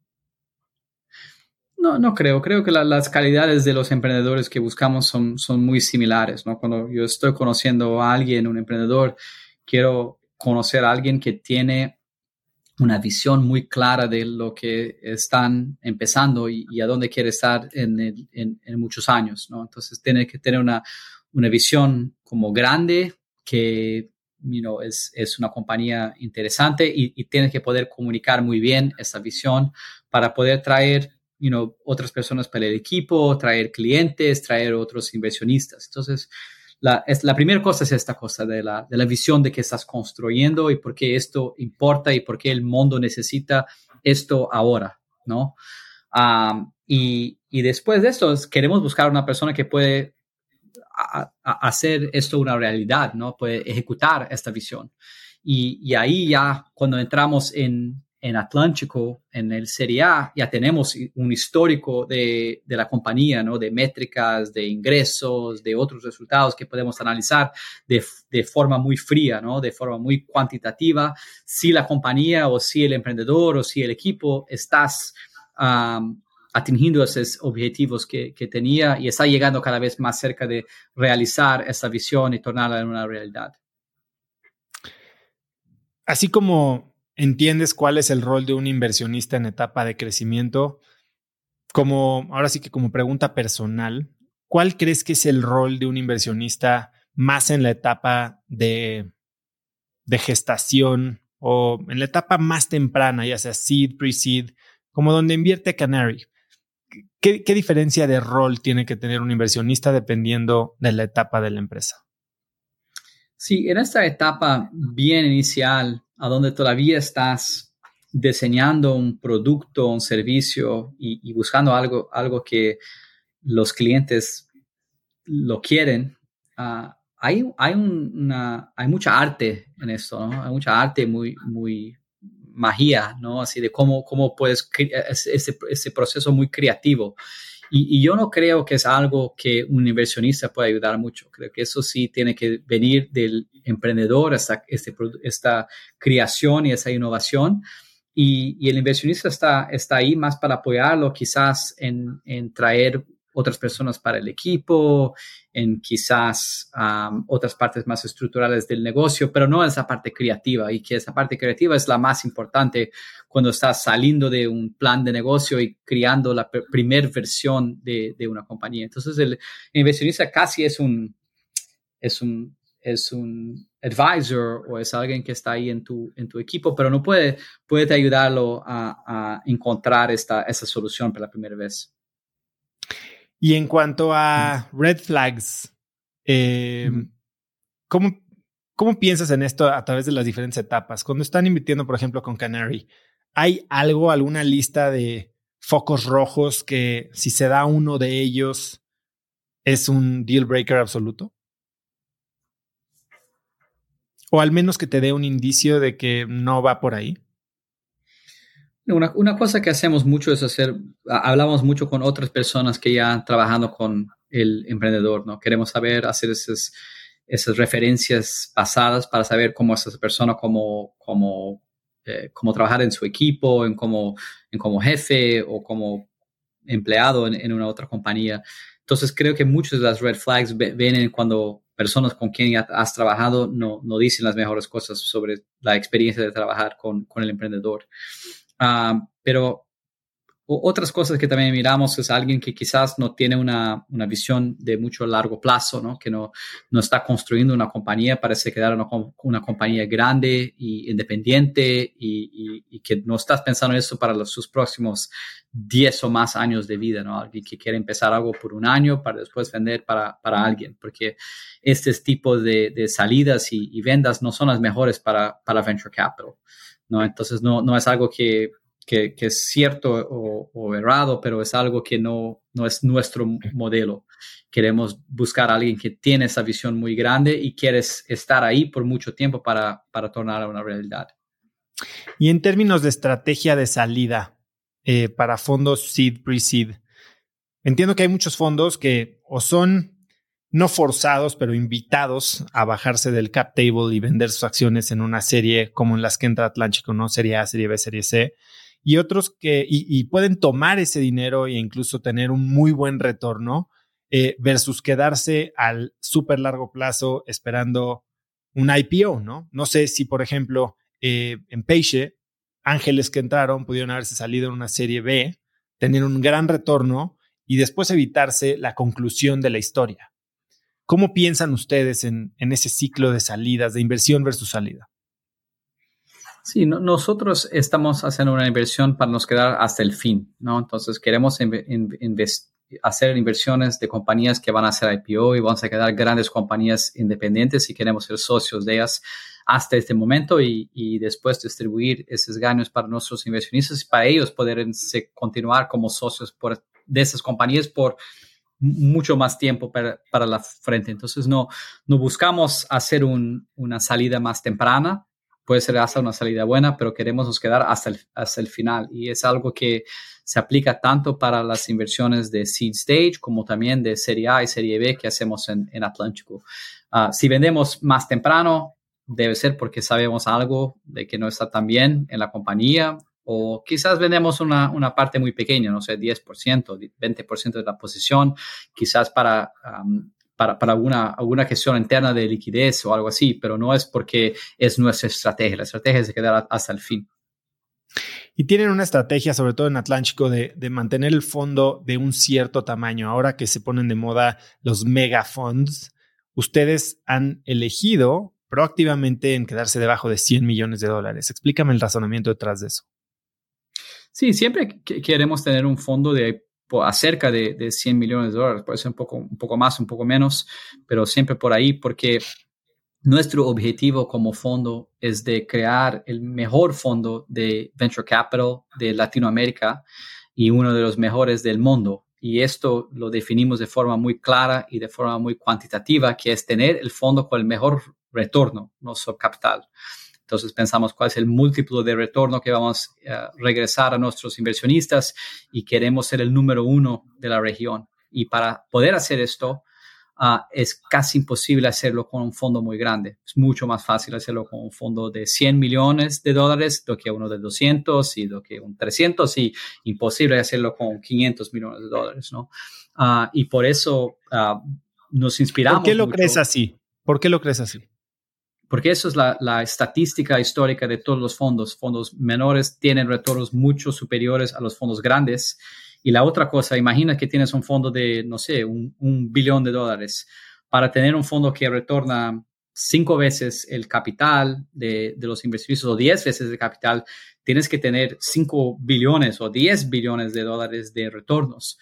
No, no creo. Creo que la, las calidades de los emprendedores que buscamos son, son muy similares, ¿no? Cuando yo estoy conociendo a alguien, un emprendedor, quiero conocer a alguien que tiene una visión muy clara de lo que están empezando y, y a dónde quiere estar en, el, en, en muchos años, ¿no? Entonces, tiene que tener una, una visión como grande que, you know, es, es una compañía interesante y, y tiene que poder comunicar muy bien esa visión para poder traer You know, otras personas para el equipo, traer clientes, traer otros inversionistas. Entonces, la, es, la primera cosa es esta cosa de la, de la visión de que estás construyendo y por qué esto importa y por qué el mundo necesita esto ahora, ¿no? Um, y, y después de esto, queremos buscar una persona que puede a, a hacer esto una realidad, ¿no? Puede ejecutar esta visión. Y, y ahí ya, cuando entramos en en Atlántico, en el Serie A, ya tenemos un histórico de, de la compañía, ¿no? De métricas, de ingresos, de otros resultados que podemos analizar de, de forma muy fría, ¿no? De forma muy cuantitativa, si la compañía o si el emprendedor o si el equipo estás um, atingiendo esos objetivos que, que tenía y está llegando cada vez más cerca de realizar esa visión y tornarla en una realidad. Así como entiendes cuál es el rol de un inversionista en etapa de crecimiento, como ahora sí que como pregunta personal, ¿cuál crees que es el rol de un inversionista más en la etapa de, de gestación o en la etapa más temprana, ya sea seed, pre-seed, como donde invierte Canary? ¿Qué, qué diferencia de rol tiene que tener un inversionista dependiendo de la etapa de la empresa? Sí, en esta etapa bien inicial, a donde todavía estás diseñando un producto, un servicio y, y buscando algo, algo que los clientes lo quieren, uh, hay, hay, una, hay mucha arte en esto, ¿no? Hay mucha arte, muy, muy magia, ¿no? Así de cómo, cómo puedes, ese, ese proceso muy creativo. Y, y yo no creo que es algo que un inversionista pueda ayudar mucho. Creo que eso sí tiene que venir del emprendedor, esta, este, esta creación y esa innovación. Y, y el inversionista está, está ahí más para apoyarlo, quizás en, en traer otras personas para el equipo, en quizás um, otras partes más estructurales del negocio, pero no en esa parte creativa, y que esa parte creativa es la más importante cuando estás saliendo de un plan de negocio y creando la pr- primer versión de, de una compañía. Entonces el inversionista casi es un, es un, es un advisor o es alguien que está ahí en tu, en tu equipo, pero no puede, puede ayudarlo a, a encontrar esta, esa solución por la primera vez. Y en cuanto a red flags, eh, mm. ¿cómo, ¿cómo piensas en esto a través de las diferentes etapas? Cuando están invirtiendo, por ejemplo, con Canary, ¿hay algo, alguna lista de focos rojos que si se da uno de ellos es un deal breaker absoluto? O al menos que te dé un indicio de que no va por ahí. Una, una cosa que hacemos mucho es hacer, hablamos mucho con otras personas que ya trabajando con el emprendedor, ¿no? Queremos saber, hacer esas, esas referencias pasadas para saber cómo es esa persona, cómo, cómo, eh, cómo trabajar en su equipo, en cómo, en como jefe o como empleado en, en una otra compañía. Entonces creo que muchas de las red flags vienen cuando personas con quien ya has trabajado no, no dicen las mejores cosas sobre la experiencia de trabajar con, con el emprendedor. Uh, pero otras cosas que también miramos es alguien que quizás no tiene una, una visión de mucho largo plazo, ¿no? Que no, no está construyendo una compañía para se quedar una, una compañía grande e independiente y, y, y que no estás pensando en eso para los, sus próximos diez o más años de vida, ¿no? Alguien que quiere empezar algo por un año para después vender para, para alguien, porque estos tipos de, de salidas y, y vendas no son las mejores para, para venture capital, ¿no? Entonces no, no es algo que Que, que es cierto o, o errado, pero es algo que no, no es nuestro modelo. Queremos buscar a alguien que tiene esa visión muy grande y quieres estar ahí por mucho tiempo para, para tornar a una realidad. Y en términos de estrategia de salida eh, para fondos seed, pre-seed, entiendo que hay muchos fondos que o son no forzados, pero invitados a bajarse del cap table y vender sus acciones en una serie como en las que entra Atlántico, ¿no? Serie A, serie B, serie C. Y otros que y, y pueden tomar ese dinero e incluso tener un muy buen retorno eh, versus quedarse al súper largo plazo esperando un I P O, ¿no? No sé si, por ejemplo, eh, en Peixe, ángeles que entraron pudieron haberse salido en una serie B, tener un gran retorno y después evitarse la conclusión de la historia. ¿Cómo piensan ustedes en, en ese ciclo de salidas, de inversión versus salida? Sí, no, nosotros estamos haciendo una inversión para nos quedar hasta el fin, ¿no? Entonces queremos in, in, invest, hacer inversiones de compañías que van a hacer I P O y van a quedar grandes compañías independientes y queremos ser socios de ellas hasta este momento y, y después distribuir esos ganos para nuestros inversionistas y para ellos poder continuar como socios por, de esas compañías por mucho más tiempo para, para la frente. Entonces no, no buscamos hacer un, una salida más temprana. Puede ser hasta una salida buena, pero queremos nos quedar hasta el, hasta el final. Y es algo que se aplica tanto para las inversiones de seed stage como también de serie A y serie B que hacemos en, en Atlántico. Uh, si vendemos más temprano, debe ser porque sabemos algo de que no está tan bien en la compañía, o quizás vendemos una, una parte muy pequeña, no sé, diez por ciento, veinte por ciento de la posición, quizás para... Um, para, para alguna, alguna gestión interna de liquidez o algo así, pero no es porque es nuestra estrategia. La estrategia es de quedar hasta el fin. Y tienen una estrategia, sobre todo en Atlántico, de, de mantener el fondo de un cierto tamaño. Ahora que se ponen de moda los mega funds, ustedes han elegido proactivamente en quedarse debajo de cien millones de dólares. Explícame el razonamiento detrás de eso. Sí, siempre que queremos tener un fondo de acerca de, de cien millones de dólares, puede ser un poco, un poco más, un poco menos, pero siempre por ahí, porque nuestro objetivo como fondo es de crear el mejor fondo de venture capital de Latinoamérica y uno de los mejores del mundo. Y esto lo definimos de forma muy clara y de forma muy cuantitativa, que es tener el fondo con el mejor retorno, nuestro capital. Entonces pensamos cuál es el múltiplo de retorno que vamos a uh, regresar a nuestros inversionistas y queremos ser el número uno de la región. Y para poder hacer esto, uh, es casi imposible hacerlo con un fondo muy grande. Es mucho más fácil hacerlo con un fondo de cien millones de dólares do que uno de doscientos y do que un trescientos, y imposible hacerlo con quinientos millones de dólares, ¿no? Uh, y por eso uh, nos inspiramos. ¿Por qué lo mucho. crees así? ¿Por qué lo crees así? Porque eso es la, la estadística histórica de todos los fondos. Fondos menores tienen retornos mucho superiores a los fondos grandes. Y la otra cosa, imagina que tienes un fondo de, no sé, un, un billón de dólares. Para tener un fondo que retorna cinco veces el capital de, de los inversionistas o diez veces el capital, tienes que tener cinco billones o diez billones de dólares de retornos.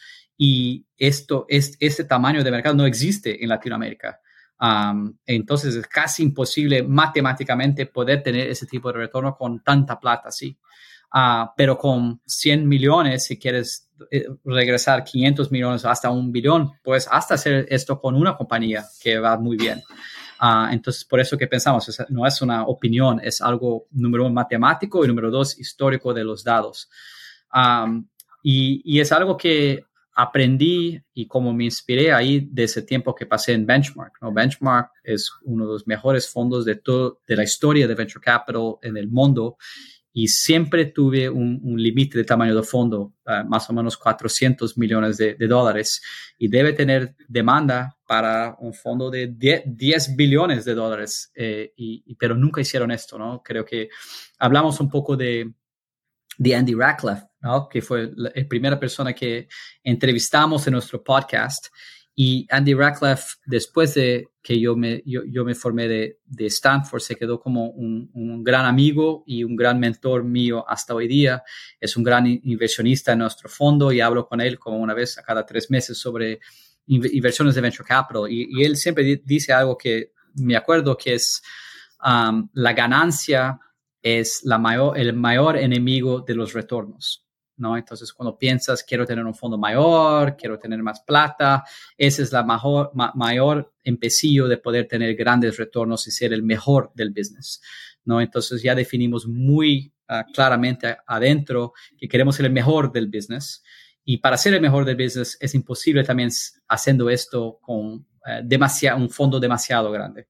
Y esto, es, este tamaño de mercado no existe en Latinoamérica. Um, entonces es casi imposible matemáticamente poder tener ese tipo de retorno con tanta plata, sí. Uh, pero con cien millones, si quieres eh, regresar quinientos millones hasta un billón, pues hasta hacer esto con una compañía que va muy bien. Uh, entonces, por eso que pensamos, es, no es una opinión, es algo, número uno, matemático y número dos, histórico de los dados. Um, y, y es algo que aprendí y como me inspiré ahí de ese tiempo que pasé en Benchmark, ¿no? Benchmark es uno de los mejores fondos de, todo, de la historia de Venture Capital en el mundo, y siempre tuve un, un límite de tamaño de fondo, uh, más o menos cuatrocientos millones de, de dólares, y debe tener demanda para un fondo de diez billones de dólares, eh, y, y, pero nunca hicieron esto, ¿no? Creo que hablamos un poco de de Andy Rachleff, ¿no? Que fue la, la primera persona que entrevistamos en nuestro podcast. Y Andy Rachleff, después de que yo me, yo, yo me formé de, de Stanford, se quedó como un, un gran amigo y un gran mentor mío hasta hoy día. Es un gran inversionista en nuestro fondo y hablo con él como una vez a cada tres meses sobre inversiones de Venture Capital. Y, y él siempre di, dice algo que me acuerdo, que es um, la ganancia es la mayor, el mayor enemigo de los retornos, ¿no? Entonces, cuando piensas, quiero tener un fondo mayor, quiero tener más plata, ese es la mayor, ma, mayor empecillo de poder tener grandes retornos y ser el mejor del business, ¿no? Entonces, ya definimos muy uh, claramente adentro que queremos ser el mejor del business. Y para ser el mejor del business es imposible también haciendo esto con uh, demasiado, un fondo demasiado grande.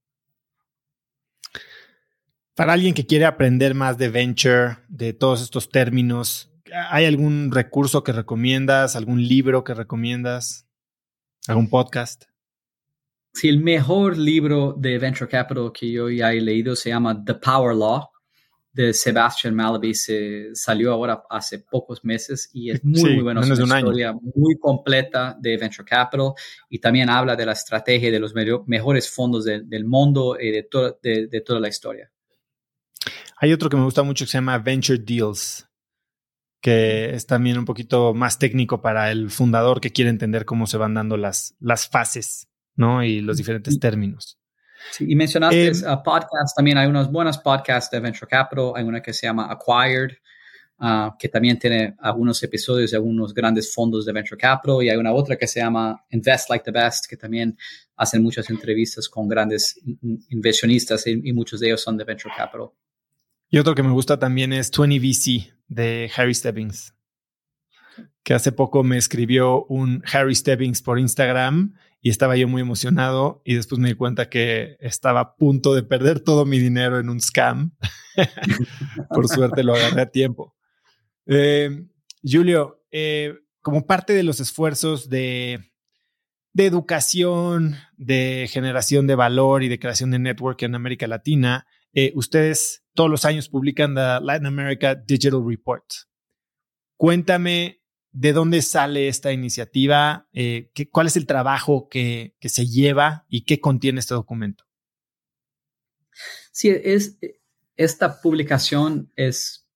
Para alguien que quiere aprender más de venture, de todos estos términos, ¿hay algún recurso que recomiendas? ¿Algún libro que recomiendas? ¿Algún podcast? Sí, el mejor libro de Venture Capital que yo ya he leído se llama The Power Law, de Sebastian Mallaby. Se salió ahora hace pocos meses y es muy, sí, muy bueno. Es una un historia año. muy completa de Venture Capital, y también habla de la estrategia de los me- mejores fondos de, del mundo y de, to- de, de toda la historia. Hay otro que me gusta mucho que se llama Venture Deals, que es también un poquito más técnico para el fundador que quiere entender cómo se van dando las, las fases, ¿no? Y los diferentes términos. Sí, y mencionaste eh, uh, podcasts, también hay unos buenos podcasts de Venture Capital. Hay una que se llama Acquired, uh, que también tiene algunos episodios de algunos grandes fondos de Venture Capital, y hay una otra que se llama Invest Like the Best, que también hacen muchas entrevistas con grandes inversionistas, y, y muchos de ellos son de Venture Capital. Y otro que me gusta también es veinte V C de Harry Stebbings, que hace poco me escribió un Harry Stebbings por Instagram y estaba yo muy emocionado, y después me di cuenta que estaba a punto de perder todo mi dinero en un scam. Por suerte lo agarré a tiempo. Eh, Julio, eh, como parte de los esfuerzos de, de educación, de generación de valor y de creación de network en América Latina, eh, ustedes todos los años publican the Latin America Digital Report. Cuéntame de dónde sale esta iniciativa, eh, qué, cuál es el trabajo que, que se lleva y qué contiene este documento. Sí, es, esta publicación es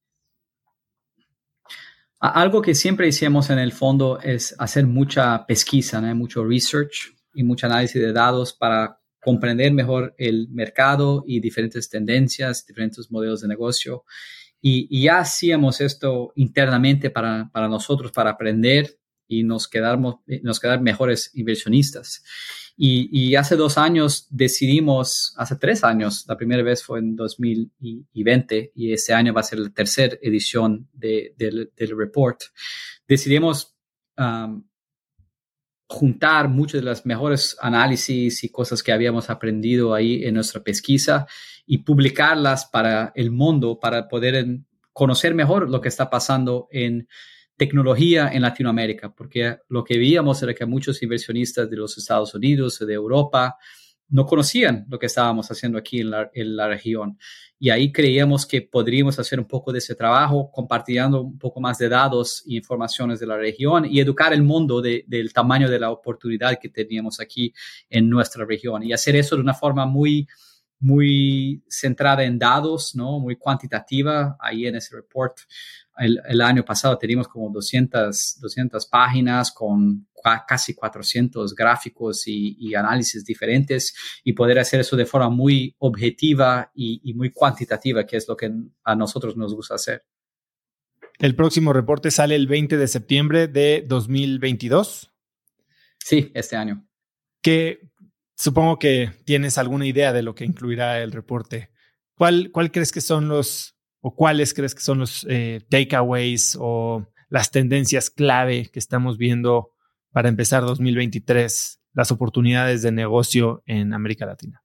algo que siempre hicimos en el fondo, es hacer mucha pesquisa, ¿no? Mucho research y mucho análisis de datos para comprender mejor el mercado y diferentes tendencias, diferentes modelos de negocio. Y, y ya hacíamos esto internamente para, para nosotros, para aprender y nos quedamos, nos quedar mejores inversionistas. Y, y hace dos años decidimos, hace tres años, la primera vez fue en dos mil veinte, y este año va a ser la tercera edición de, de, del report. Decidimos um, juntar muchos de los mejores análisis y cosas que habíamos aprendido ahí en nuestra pesquisa y publicarlas para el mundo, para poder conocer mejor lo que está pasando en tecnología en Latinoamérica, porque lo que veíamos era que muchos inversionistas de los Estados Unidos, de Europa, no conocían lo que estábamos haciendo aquí en la, en la región. Y ahí creíamos que podríamos hacer un poco de ese trabajo, compartiendo un poco más de datos e informaciones de la región y educar el mundo de, del tamaño de la oportunidad que teníamos aquí en nuestra región. Y hacer eso de una forma muy, muy centrada en datos, ¿no? Muy cuantitativa. Ahí en ese report, el, el año pasado teníamos como doscientas, doscientas páginas con casi cuatrocientos gráficos y, y análisis diferentes, y poder hacer eso de forma muy objetiva y, y muy cuantitativa, que es lo que a nosotros nos gusta hacer. El próximo reporte sale el veinte de septiembre de dos mil veintidós. Sí, este año. Que supongo que tienes alguna idea de lo que incluirá el reporte. ¿Cuál, cuál crees que son los, o cuáles crees que son los eh, takeaways o las tendencias clave que estamos viendo para empezar dos mil veintitrés, las oportunidades de negocio en América Latina?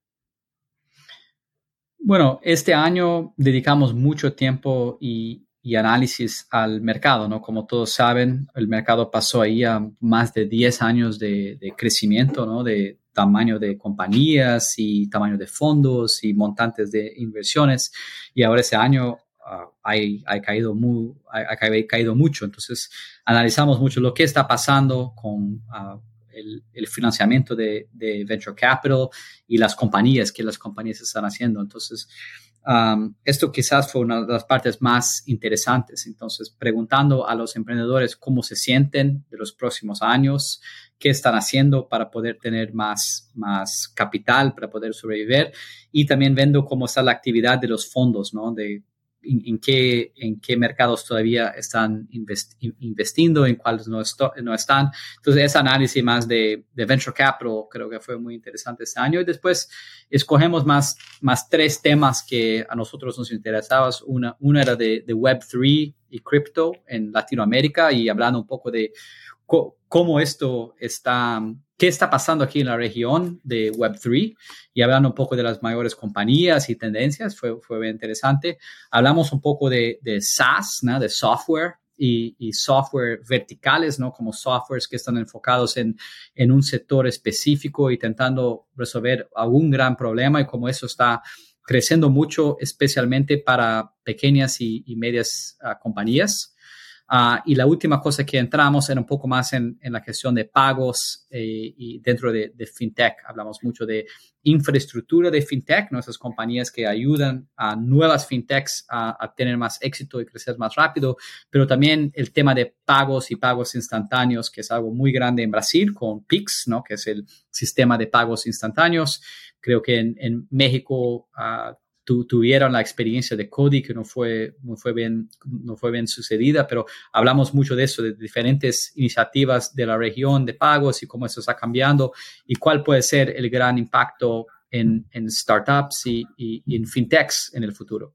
Bueno, este año dedicamos mucho tiempo y, y análisis al mercado, ¿no? Como todos saben, el mercado pasó ahí a más de diez años de, de crecimiento, ¿no? De tamaño de compañías y tamaño de fondos y montantes de inversiones. Y ahora ese año Uh, ha caído, muy, ha, ha caído mucho. Entonces, analizamos mucho lo que está pasando con uh, el, el financiamiento de, de venture capital y las compañías, que las compañías están haciendo. Entonces, um, esto quizás fue una de las partes más interesantes. Entonces, preguntando a los emprendedores cómo se sienten de los próximos años, qué están haciendo para poder tener más, más capital, para poder sobrevivir, y también viendo cómo está la actividad de los fondos, ¿no? De En, en, qué, en qué mercados todavía están invest, investiendo, en cuáles no, esto, no están. Entonces, ese análisis más de, de venture capital creo que fue muy interesante este año. Y después escogemos más, más tres temas que a nosotros nos interesaban. Una, una era de, de web tres y cripto en Latinoamérica, y hablando un poco de co, cómo esto está, qué está pasando aquí en la región de web tres, y hablando un poco de las mayores compañías y tendencias. Fue, fue bien interesante. Hablamos un poco de, de SaaS, ¿no? De software y, y software verticales, ¿no? Como softwares que están enfocados en, en un sector específico, intentando resolver algún gran problema, y cómo eso está creciendo mucho, especialmente para pequeñas y, y medias uh, compañías. Uh, y la última cosa que entramos era un poco más en, en la gestión de pagos eh, y dentro de, de fintech. Hablamos mucho de infraestructura de fintech, ¿no? Esas compañías que ayudan a nuevas fintechs a, a tener más éxito y crecer más rápido, pero también el tema de pagos y pagos instantáneos, que es algo muy grande en Brasil con Pix, ¿no? Que es el sistema de pagos instantáneos. Creo que en, en México uh, Tu, tuvieron la experiencia de Cody, que no fue, no fue bien, no fue bien sucedida, pero hablamos mucho de eso, de diferentes iniciativas de la región de pagos y cómo eso está cambiando y cuál puede ser el gran impacto en, en startups y, y, y en fintechs en el futuro.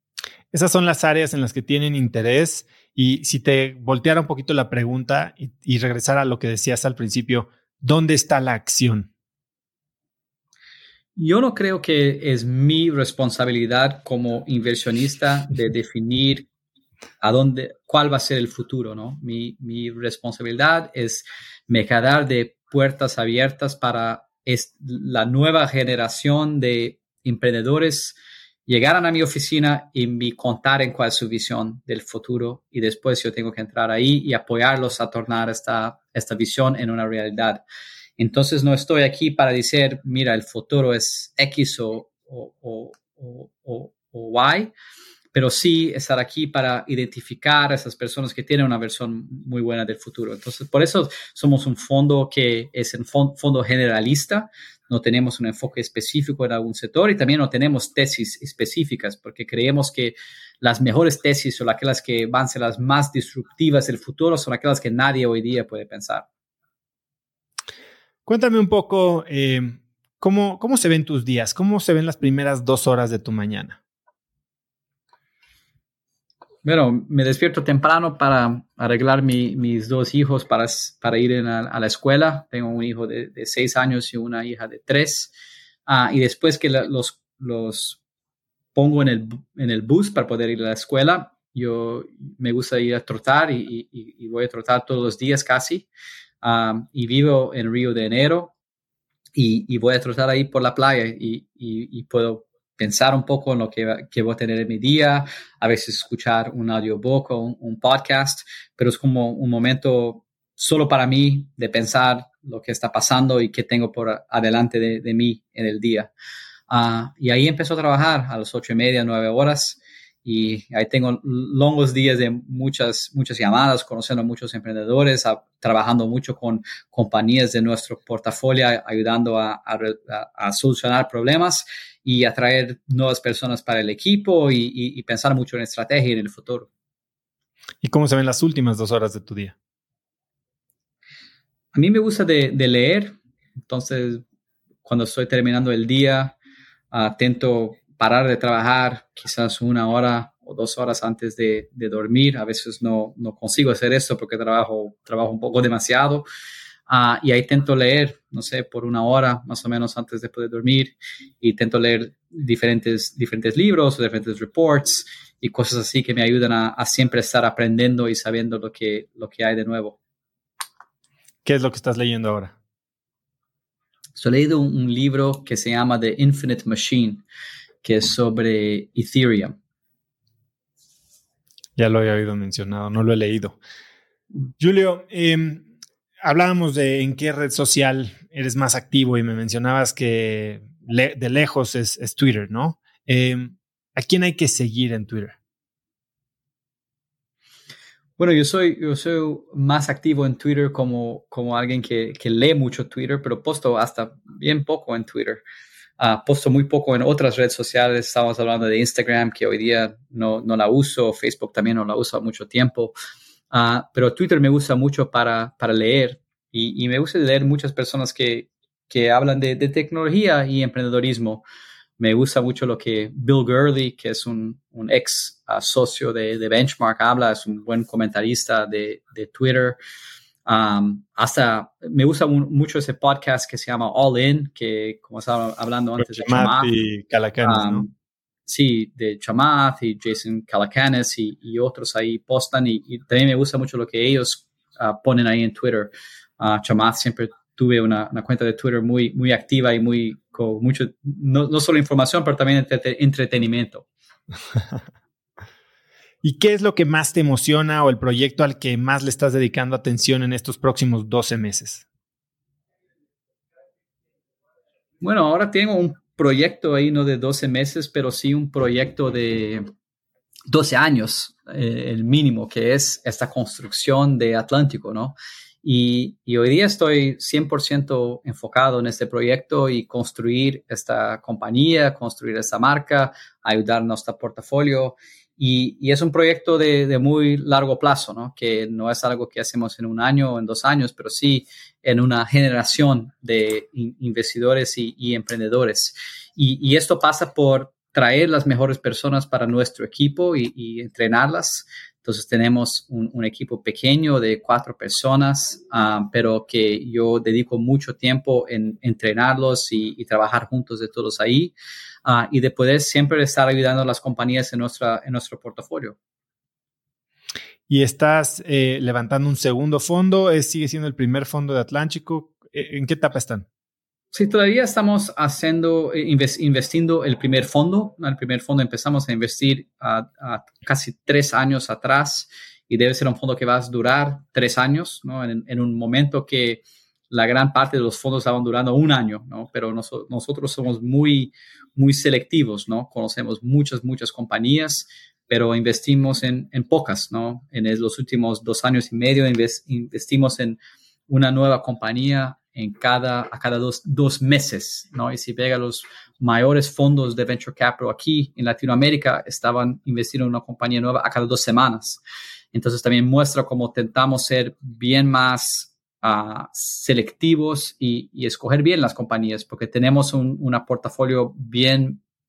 Esas son las áreas en las que tienen interés, y si te volteara un poquito la pregunta y, y regresara a lo que decías al principio, ¿dónde está la acción? Yo no creo que es mi responsabilidad como inversionista de definir a dónde, cuál va a ser el futuro, ¿no? Mi, mi responsabilidad es me quedar de puertas abiertas para es, la nueva generación de emprendedores llegaran a mi oficina y me contaran cuál es su visión del futuro, y después yo tengo que entrar ahí y apoyarlos a tornar esta, esta visión en una realidad. Entonces no estoy aquí para decir, mira, el futuro es X o, o, o, o, o, o Y, pero sí estar aquí para identificar a esas personas que tienen una versión muy buena del futuro. Entonces, por eso somos un fondo que es un fondo generalista. No tenemos un enfoque específico en algún sector, y también no tenemos tesis específicas, porque creemos que las mejores tesis o aquellas que van a ser las más disruptivas del futuro son aquellas que nadie hoy día puede pensar. Cuéntame un poco eh, ¿cómo, cómo se ven tus días, cómo se ven las primeras dos horas de tu mañana. Bueno, me despierto temprano para arreglar mi, mis dos hijos para, para ir en a, a la escuela. Tengo un hijo de, de seis años y una hija de tres. Uh, y después que la, los, los pongo en el, en el bus para poder ir a la escuela, yo me gusta ir a trotar y, y, y voy a trotar todos los días casi. Um, y vivo en Río de Janeiro y, y voy a trotar ahí por la playa y, y, y puedo pensar un poco en lo que, que voy a tener en mi día, a veces escuchar un audiobook o un, un podcast, pero es como un momento solo para mí de pensar lo que está pasando y qué tengo por adelante de, de mí en el día. Uh, y ahí empezó a trabajar a las ocho y media, nueve horas, y ahí tengo longos días de muchas, muchas llamadas, conociendo a muchos emprendedores, a, trabajando mucho con compañías de nuestro portafolio, ayudando a, a, a solucionar problemas y atraer nuevas personas para el equipo y, y, y pensar mucho en estrategia y en el futuro. ¿Y cómo se ven las últimas dos horas de tu día? A mí me gusta de, de leer, entonces cuando estoy terminando el día, uh, intento parar de trabajar quizás una hora o dos horas antes de, de dormir. A veces no, no consigo hacer esto porque trabajo, trabajo un poco demasiado. Uh, y ahí intento leer, no sé, por una hora más o menos antes de poder dormir. Y intento leer diferentes, diferentes libros o diferentes reports y cosas así que me ayudan a, a siempre estar aprendiendo y sabiendo lo que, lo que hay de nuevo. ¿Qué es lo que estás leyendo ahora? Estoy leyendo un, un libro que se llama The Infinite Machine, que es sobre Ethereum. Ya lo había oído mencionado, no lo he leído. Julio, eh, hablábamos de en qué red social eres más activo y me mencionabas que le, de lejos es, es Twitter, ¿no? Eh, ¿A quién hay que seguir en Twitter? Bueno, yo soy, yo soy más activo en Twitter como, como alguien que, que lee mucho Twitter, pero posto hasta bien poco en Twitter. Uh, posto muy poco en otras redes sociales. Estamos hablando de Instagram, que hoy día no, no la uso. Facebook también no la uso mucho tiempo. Uh, pero Twitter me gusta mucho para, para leer. Y, y me gusta leer muchas personas que, que hablan de, de tecnología y emprendedorismo. Me gusta mucho lo que Bill Gurley, que es un, un ex uh, socio de, de Benchmark, habla. Es un buen comentarista de, de Twitter. Um, hasta me gusta un, mucho ese podcast que se llama All In, que como estaba hablando antes de Chamath Chamath. y Calacanis, um, ¿no? Sí, de Chamath y Jason Calacanis y, y otros ahí postan. Y, y también me gusta mucho lo que ellos uh, ponen ahí en Twitter. Uh, Chamath siempre tuve una, una cuenta de Twitter muy, muy activa y muy, con mucho, no, no solo información, pero también entre, entretenimiento. ¿Y qué es lo que más te emociona o el proyecto al que más le estás dedicando atención en estos próximos doce meses? Bueno, ahora tengo un proyecto ahí, no de doce meses, pero sí un proyecto de doce años, eh, el mínimo, que es esta construcción de Atlántico, ¿no? Y, y hoy día estoy cien por ciento enfocado en este proyecto y construir esta compañía, construir esta marca, ayudar a nuestro portafolio. Y, y es un proyecto de, de muy largo plazo, ¿no? Que no es algo que hacemos en un año o en dos años, pero sí en una generación de in- investidores y, y emprendedores. Y, y esto pasa por traer las mejores personas para nuestro equipo y, y entrenarlas. Entonces tenemos un, un equipo pequeño de cuatro personas, um, pero que yo dedico mucho tiempo en entrenarlos y, y trabajar juntos de todos ahí. Uh, y de poder siempre estar ayudando a las compañías en, nuestra, en nuestro portafolio. ¿Y estás eh, levantando un segundo fondo? ¿Es, ¿Sigue siendo el primer fondo de Atlántico? ¿En qué etapa están? Sí, todavía estamos haciendo, invest, investiendo el primer fondo. El primer fondo empezamos a investir a, a casi tres años atrás y debe ser un fondo que va a durar tres años, ¿no? En, en un momento que la gran parte de los fondos estaban durando un año, ¿no? Pero nos, nosotros somos muy, muy selectivos, ¿no? Conocemos muchas, muchas compañías, pero investimos en, en pocas, ¿no? En los últimos dos años y medio invest, investimos en una nueva compañía en cada, a cada dos, dos meses, ¿no? Y si pega los mayores fondos de Venture Capital aquí en Latinoamérica, estaban invirtiendo en una compañía nueva a cada dos semanas. Entonces también muestra cómo tentamos ser bien más Uh, selectivos y, y escoger bien las compañías, porque tenemos un, un portafolio bien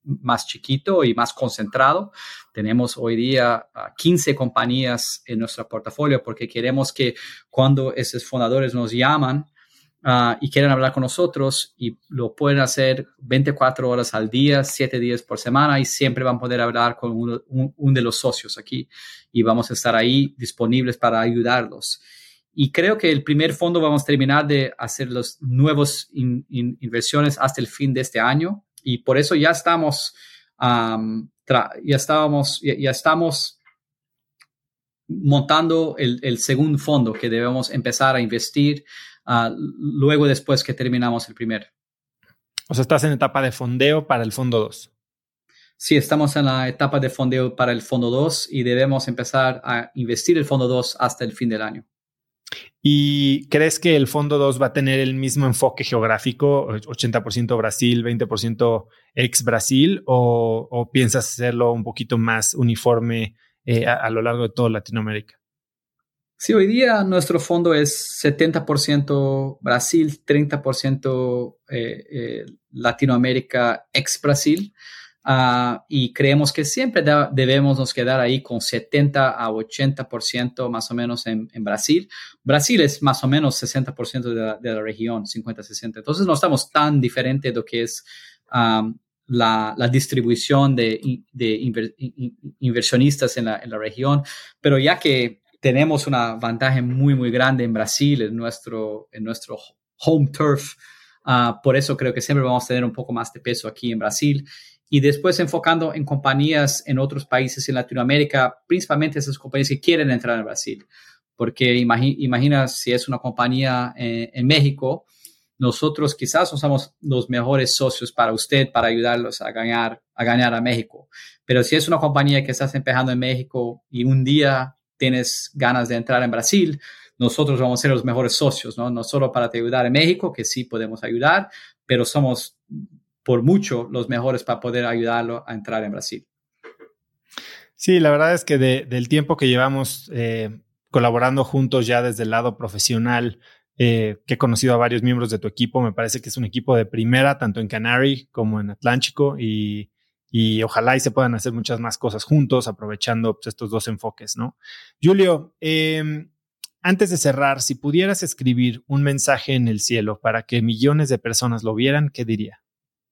más chiquito y más concentrado. Tenemos hoy día uh, quince compañías en nuestro portafolio porque queremos que cuando esos fundadores nos llaman uh, y quieren hablar con nosotros y lo pueden hacer veinticuatro horas al día, siete días por semana y siempre van a poder hablar con uno, un, un de los socios aquí y vamos a estar ahí disponibles para ayudarlos. Y creo que el primer fondo vamos a terminar de hacer las nuevas in, in, inversiones hasta el fin de este año. Y por eso ya estamos, um, tra- ya estábamos, ya, ya estamos montando el, el segundo fondo que debemos empezar a investir uh, luego después que terminamos el primero. O sea, estás en etapa de fondeo para el fondo dos. Sí, estamos en la etapa de fondeo para el fondo dos y debemos empezar a investir el fondo dos hasta el fin del año. ¿Y crees que el fondo dos va a tener el mismo enfoque geográfico, ochenta por ciento Brasil, veinte por ciento ex-Brasil, o, o piensas hacerlo un poquito más uniforme eh, a, a lo largo de toda Latinoamérica? Sí, hoy día nuestro fondo es setenta por ciento Brasil, treinta por ciento eh, eh, Latinoamérica ex-Brasil. Uh, y creemos que siempre de- debemos nos quedar ahí con setenta a ochenta por ciento más o menos en, en Brasil. Brasil es más o menos sesenta por ciento de la, de la región, cincuenta a sesenta. Entonces no estamos tan diferentes de lo que es um, la, la distribución de, de inver, inversionistas en la, en la región. Pero ya que tenemos una ventaja muy, muy grande en Brasil, en nuestro, en nuestro home turf, uh, por eso creo que siempre vamos a tener un poco más de peso aquí en Brasil. Y después enfocando en compañías en otros países en Latinoamérica, principalmente esas compañías que quieren entrar en Brasil. Porque imagi- imagina si es una compañía en, en México, nosotros quizás no somos los mejores socios para usted para ayudarlos a ganar, a ganar a México. Pero si es una compañía que estás empezando en México y un día tienes ganas de entrar en Brasil, nosotros vamos a ser los mejores socios, ¿no? No solo para te ayudar en México, que sí podemos ayudar, pero somos por mucho los mejores para poder ayudarlo a entrar en Brasil. Sí, la verdad es que de, del tiempo que llevamos eh, colaborando juntos ya desde el lado profesional, eh, que he conocido a varios miembros de tu equipo, me parece que es un equipo de primera, tanto en Canary como en Atlántico, y, y ojalá y se puedan hacer muchas más cosas juntos, aprovechando pues, estos dos enfoques, ¿no? Julio, eh, antes de cerrar, si pudieras escribir un mensaje en el cielo para que millones de personas lo vieran, ¿qué diría?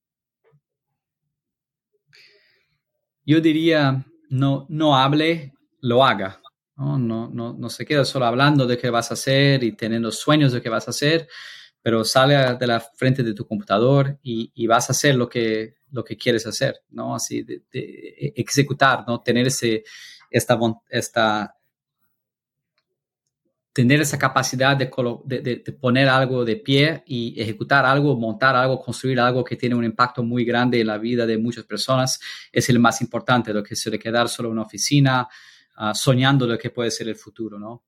Yo diría, no, no hable, lo haga. No, no, no, no se queda solo hablando de qué vas a hacer y teniendo sueños de qué vas a hacer, pero sale de la frente de tu computador y, y vas a hacer lo que, lo que quieres hacer, ¿no? Así, de, de ejecutar, ¿no? Tener ese, esta, esta, tener esa capacidad de, de, de poner algo de pie y ejecutar algo, montar algo, construir algo que tiene un impacto muy grande en la vida de muchas personas es el más importante, lo que se le quedar solo en una oficina, uh, soñando lo que puede ser el futuro, ¿no?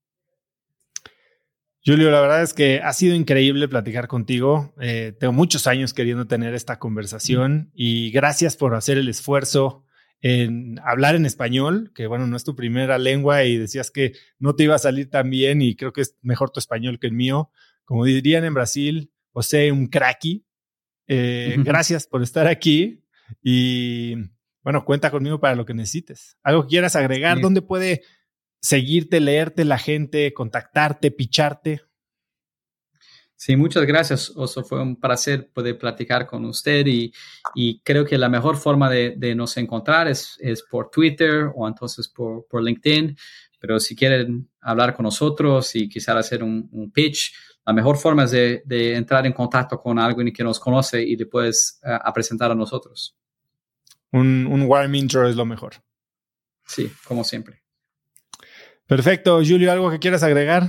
Julio, la verdad es que ha sido increíble platicar contigo. Eh, tengo muchos años queriendo tener esta conversación y gracias por hacer el esfuerzo en hablar en español, que bueno, no es tu primera lengua y decías que no te iba a salir tan bien y creo que es mejor tu español que el mío. Como dirían en Brasil, o sea, un cracky. Eh, gracias por estar aquí y bueno, cuenta conmigo para lo que necesites. ¿Algo que quieras agregar? Sí. ¿Dónde puede seguirte, leerte la gente, contactarte, picharte? Sí, muchas gracias, Oso. Fue un placer poder platicar con usted y, y creo que la mejor forma de, de nos encontrar es, es por Twitter o entonces por, por LinkedIn. Pero si quieren hablar con nosotros y quizás hacer un, un pitch, la mejor forma es de, de entrar en contacto con alguien que nos conoce y después uh, a presentar a nosotros. Un, un warm intro es lo mejor. Sí, como siempre. Perfecto. Julio, ¿algo que quieras agregar?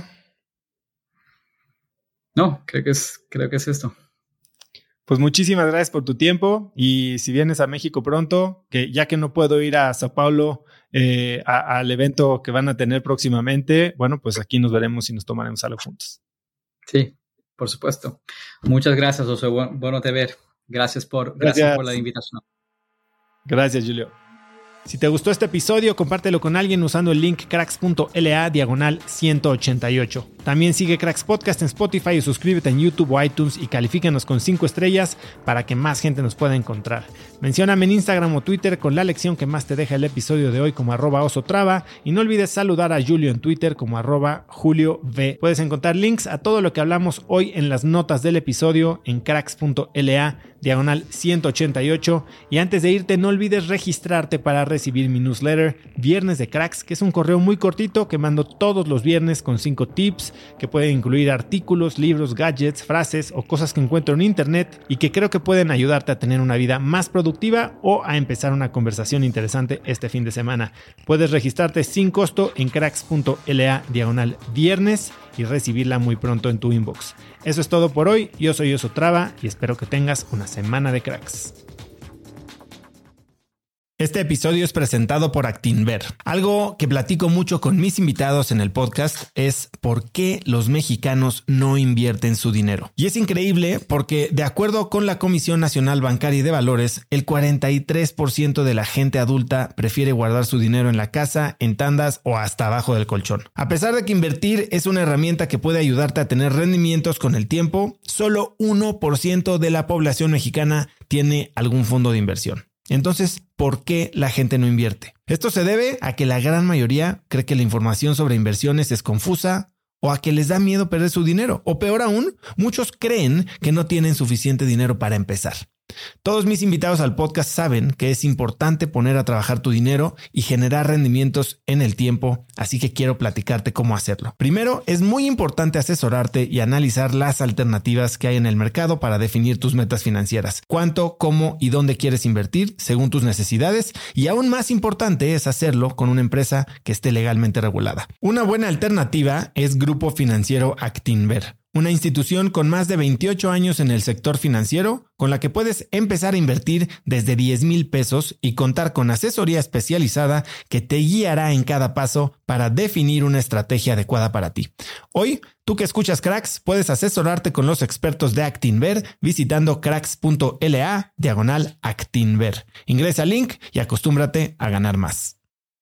No, creo que es, creo que es esto. Pues muchísimas gracias por tu tiempo y si vienes a México pronto, que ya que no puedo ir a Sao Paulo eh, a, al evento que van a tener próximamente, bueno, pues aquí nos veremos y nos tomaremos algo juntos. Sí, por supuesto. Muchas gracias, José. Bueno, bueno te ver. Gracias por, gracias. gracias por la invitación. Gracias, Julio. Si te gustó este episodio, compártelo con alguien usando el link cracks.la diagonal ciento ochenta y ocho. También sigue Cracks Podcast en Spotify y suscríbete en YouTube o iTunes y califícanos con cinco estrellas para que más gente nos pueda encontrar. Mencióname en Instagram o Twitter con la lección que más te deja el episodio de hoy como arroba osotrava y no olvides saludar a Julio en Twitter como arroba Julio V. Puedes encontrar links a todo lo que hablamos hoy en las notas del episodio en cracks.la diagonal ciento ochenta y ocho y antes de irte no olvides registrarte para recibir mi newsletter Viernes de Cracks, que es un correo muy cortito que mando todos los viernes con cinco tips que pueden incluir artículos, libros, gadgets, frases o cosas que encuentro en internet y que creo que pueden ayudarte a tener una vida más productiva o a empezar una conversación interesante este fin de semana. Puedes registrarte sin costo en cracks.la diagonal viernes y recibirla muy pronto en tu inbox. Eso es todo por hoy, yo soy Osotrava y espero que tengas una semana de cracks. Este episodio es presentado por Actinver. Algo que platico mucho con mis invitados en el podcast es por qué los mexicanos no invierten su dinero. Y es increíble porque, de acuerdo con la Comisión Nacional Bancaria y de Valores, el cuarenta y tres por ciento de la gente adulta prefiere guardar su dinero en la casa, en tandas o hasta abajo del colchón. A pesar de que invertir es una herramienta que puede ayudarte a tener rendimientos con el tiempo, solo uno por ciento de la población mexicana tiene algún fondo de inversión. Entonces, ¿por qué la gente no invierte? Esto se debe a que la gran mayoría cree que la información sobre inversiones es confusa o a que les da miedo perder su dinero. O peor aún, muchos creen que no tienen suficiente dinero para empezar. Todos mis invitados al podcast saben que es importante poner a trabajar tu dinero y generar rendimientos en el tiempo, así que quiero platicarte cómo hacerlo. Primero, es muy importante asesorarte y analizar las alternativas que hay en el mercado para definir tus metas financieras, cuánto, cómo y dónde quieres invertir según tus necesidades, y aún más importante es hacerlo con una empresa que esté legalmente regulada. Una buena alternativa es Grupo Financiero Actinver, una institución con más de veintiocho años en el sector financiero, con la que puedes empezar a invertir desde diez mil pesos y contar con asesoría especializada que te guiará en cada paso para definir una estrategia adecuada para ti. Hoy, tú que escuchas Cracks, puedes asesorarte con los expertos de Actinver visitando cracks.la diagonal Actinver. Ingresa al link y acostúmbrate a ganar más.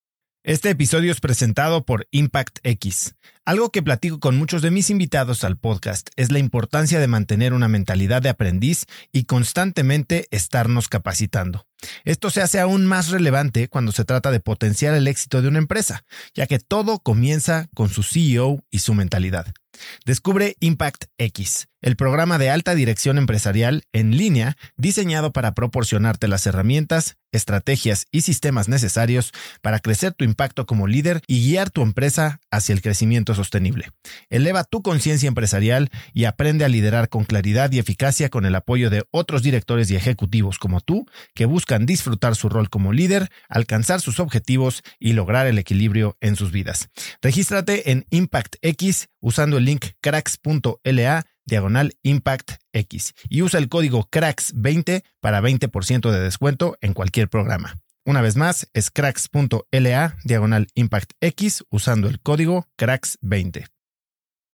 Este episodio es presentado por Impact X. Algo que platico con muchos de mis invitados al podcast es la importancia de mantener una mentalidad de aprendiz y constantemente estarnos capacitando. Esto se hace aún más relevante cuando se trata de potenciar el éxito de una empresa, ya que todo comienza con su C E O y su mentalidad. Descubre Impact X, el programa de alta dirección empresarial en línea diseñado para proporcionarte las herramientas, estrategias y sistemas necesarios para crecer tu impacto como líder y guiar tu empresa hacia el crecimiento sostenible. Eleva tu conciencia empresarial y aprende a liderar con claridad y eficacia con el apoyo de otros directores y ejecutivos como tú que buscan disfrutar su rol como líder, alcanzar sus objetivos y lograr el equilibrio en sus vidas. Regístrate en Impact X usando el link cracks.la diagonal Impact X y usa el código cracks veinte para veinte por ciento de descuento en cualquier programa. Una vez más, es cracks.la diagonal Impact X usando el código cracks veinte.